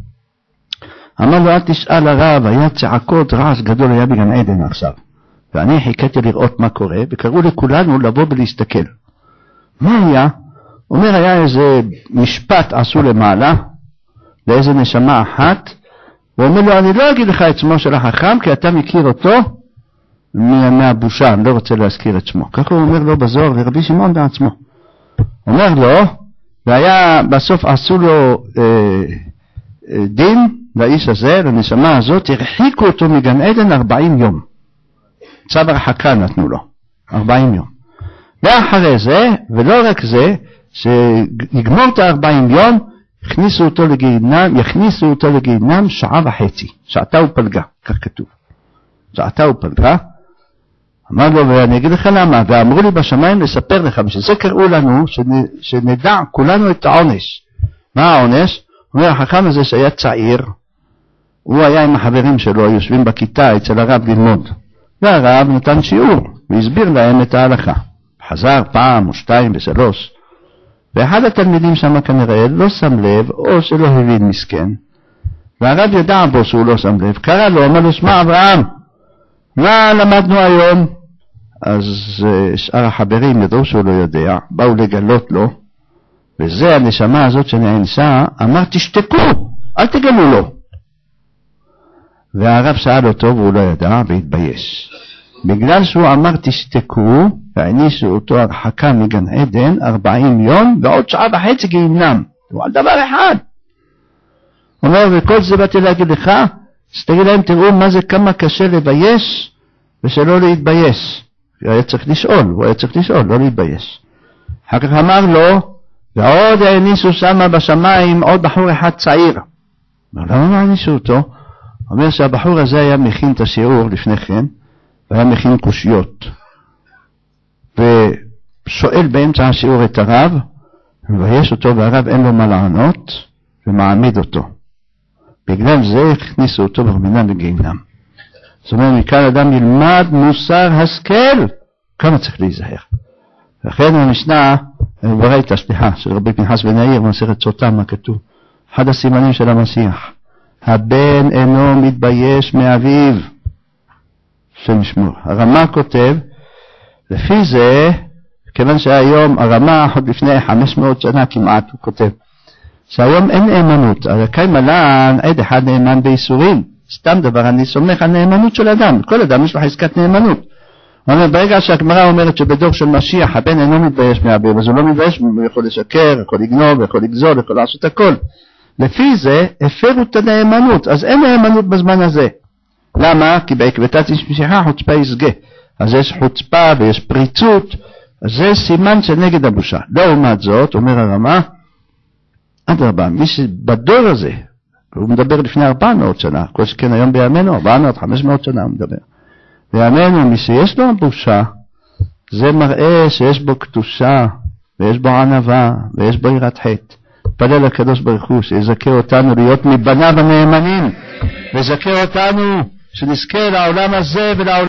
S1: אמר לו, אל תשאל הרב, היה צעקות, רעש גדול היה בגן עדן עכשיו, ואני חיכיתי לראות מה קורה, וקראו לכולנו לבוא ולהסתכל. מה היה? אומר, היה איזה משפט עשו למעלה, לאיזה נשמה אחת, הוא אומר לו, אני לא אגיד לך את שמו של החכם, כי אתה מכיר אותו מהבושה, אני לא רוצה להזכיר את שמו. ככה הוא אומר לו בזוהר לרבי שמעון בעצמו. אומר לו, והיה בסוף עשו לו אה, אה, דין, לאיש הזה, לנשמה הזאת, הרחיקו אותו מגן עדן ארבעים יום. צו הרחקה נתנו לו, ארבעים יום. ואחרי זה, ולא רק זה, שיגמור את ארבעים יום, הכניסו אותו לגיהינם, יכניסו אותו לגיהינם שעה וחצי, שעתה ופלגה, כך כתוב. שעתה ופלגה. אמר לו, ואני אגיד לך למה, ואמרו לי בשמיים לספר לך, בשביל זה קראו לנו, שנדע כולנו את העונש. מה העונש? אומר, החכם הזה שהיה צעיר, הוא היה עם החברים שלו, יושבים בכיתה אצל הרב ללמוד. והרב נתן שיעור, והסביר להם את ההלכה. חזר פעם או שתיים ושלוש. ואחד התלמידים שם כנראה לא שם לב, או שלא הבין מסכן. והרב ידע בו שהוא לא שם לב. קרא לו, אמר לו, שמע אברהם, מה למדנו היום? אז שאר החברים ידעו שהוא לא יודע, באו לגלות לו, וזה הנשמה הזאת שנענשה, אמר תשתקו, אל תגלו לו. והרב שאל אותו והוא לא ידע והתבייש. בגלל שהוא אמר תשתקו, והענישו אותו הרחקה מגן עדן ארבעים יום, ועוד שעה וחצי גיהינם. הוא על דבר אחד. הוא אומר, וכל זה באתי להגיד לך, שתגיד להם, תראו מה זה כמה קשה לבייש, ושלא להתבייש. הוא היה צריך לשאול, הוא היה צריך לשאול, לא להתבייש. אחר כך אמר לו, ועוד הענישו שם בשמיים עוד בחור אחד צעיר. אבל למה הענישו אותו? הוא אומר שהבחור הזה היה מכין את השיעור לפני כן, והיה מכין קושיות. ושואל באמצע השיעור את הרב, מבייש אותו, והרב אין לו מה לענות, ומעמיד אותו. בגלל זה הכניסו אותו ברמינה לגיהינם. זאת אומרת, מכאן אדם ילמד מוסר השכל, כמה צריך להיזהר. לכן המשנה, ברייתא, סליחה, של רבי פנחס בן יאיר, במסכת סוטה, מה כתוב? אחד הסימנים של המשיח, הבן אינו מתבייש מאביו, שמשמור. הרמה כותב, לפי זה, כיוון שהיום הרמה, עוד לפני חמש מאות שנה כמעט, הוא כותב, שהיום אין נאמנות, אבל קיים עלן עד אחד נאמן בייסורים, סתם דבר, אני סומך על נאמנות של אדם, כל אדם יש לו חזקת נאמנות. הוא אומר, ברגע שהגמרא אומרת שבדור של משיח, הבן אינו מתבייש מאביו, אז הוא לא מתבייש, הוא יכול לשקר, יכול לגנוב, יכול לגזול, יכול לעשות הכל. לפי זה, הפרו את הנאמנות, אז אין נאמנות בזמן הזה. למה? כי בעקבתת משיחה חוצפה יסגה. אז יש חוצפה ויש פריצות, אז זה סימן של נגד הבושה. לעומת זאת, אומר הרמה, אדרבה, מי שבדור הזה, הוא מדבר לפני ארבע מאות שנה, כל שכן היום בימינו, ארבע מאות, חמש מאות שנה הוא מדבר. בימינו, מי שיש לו בושה, זה מראה שיש בו קדושה, ויש בו ענווה, ויש בו יראת חטא. פלל הקדוש ברוך הוא שיזכה אותנו להיות מבניו הנאמנים, ויזכה אותנו שנזכה לעולם הזה ולעולם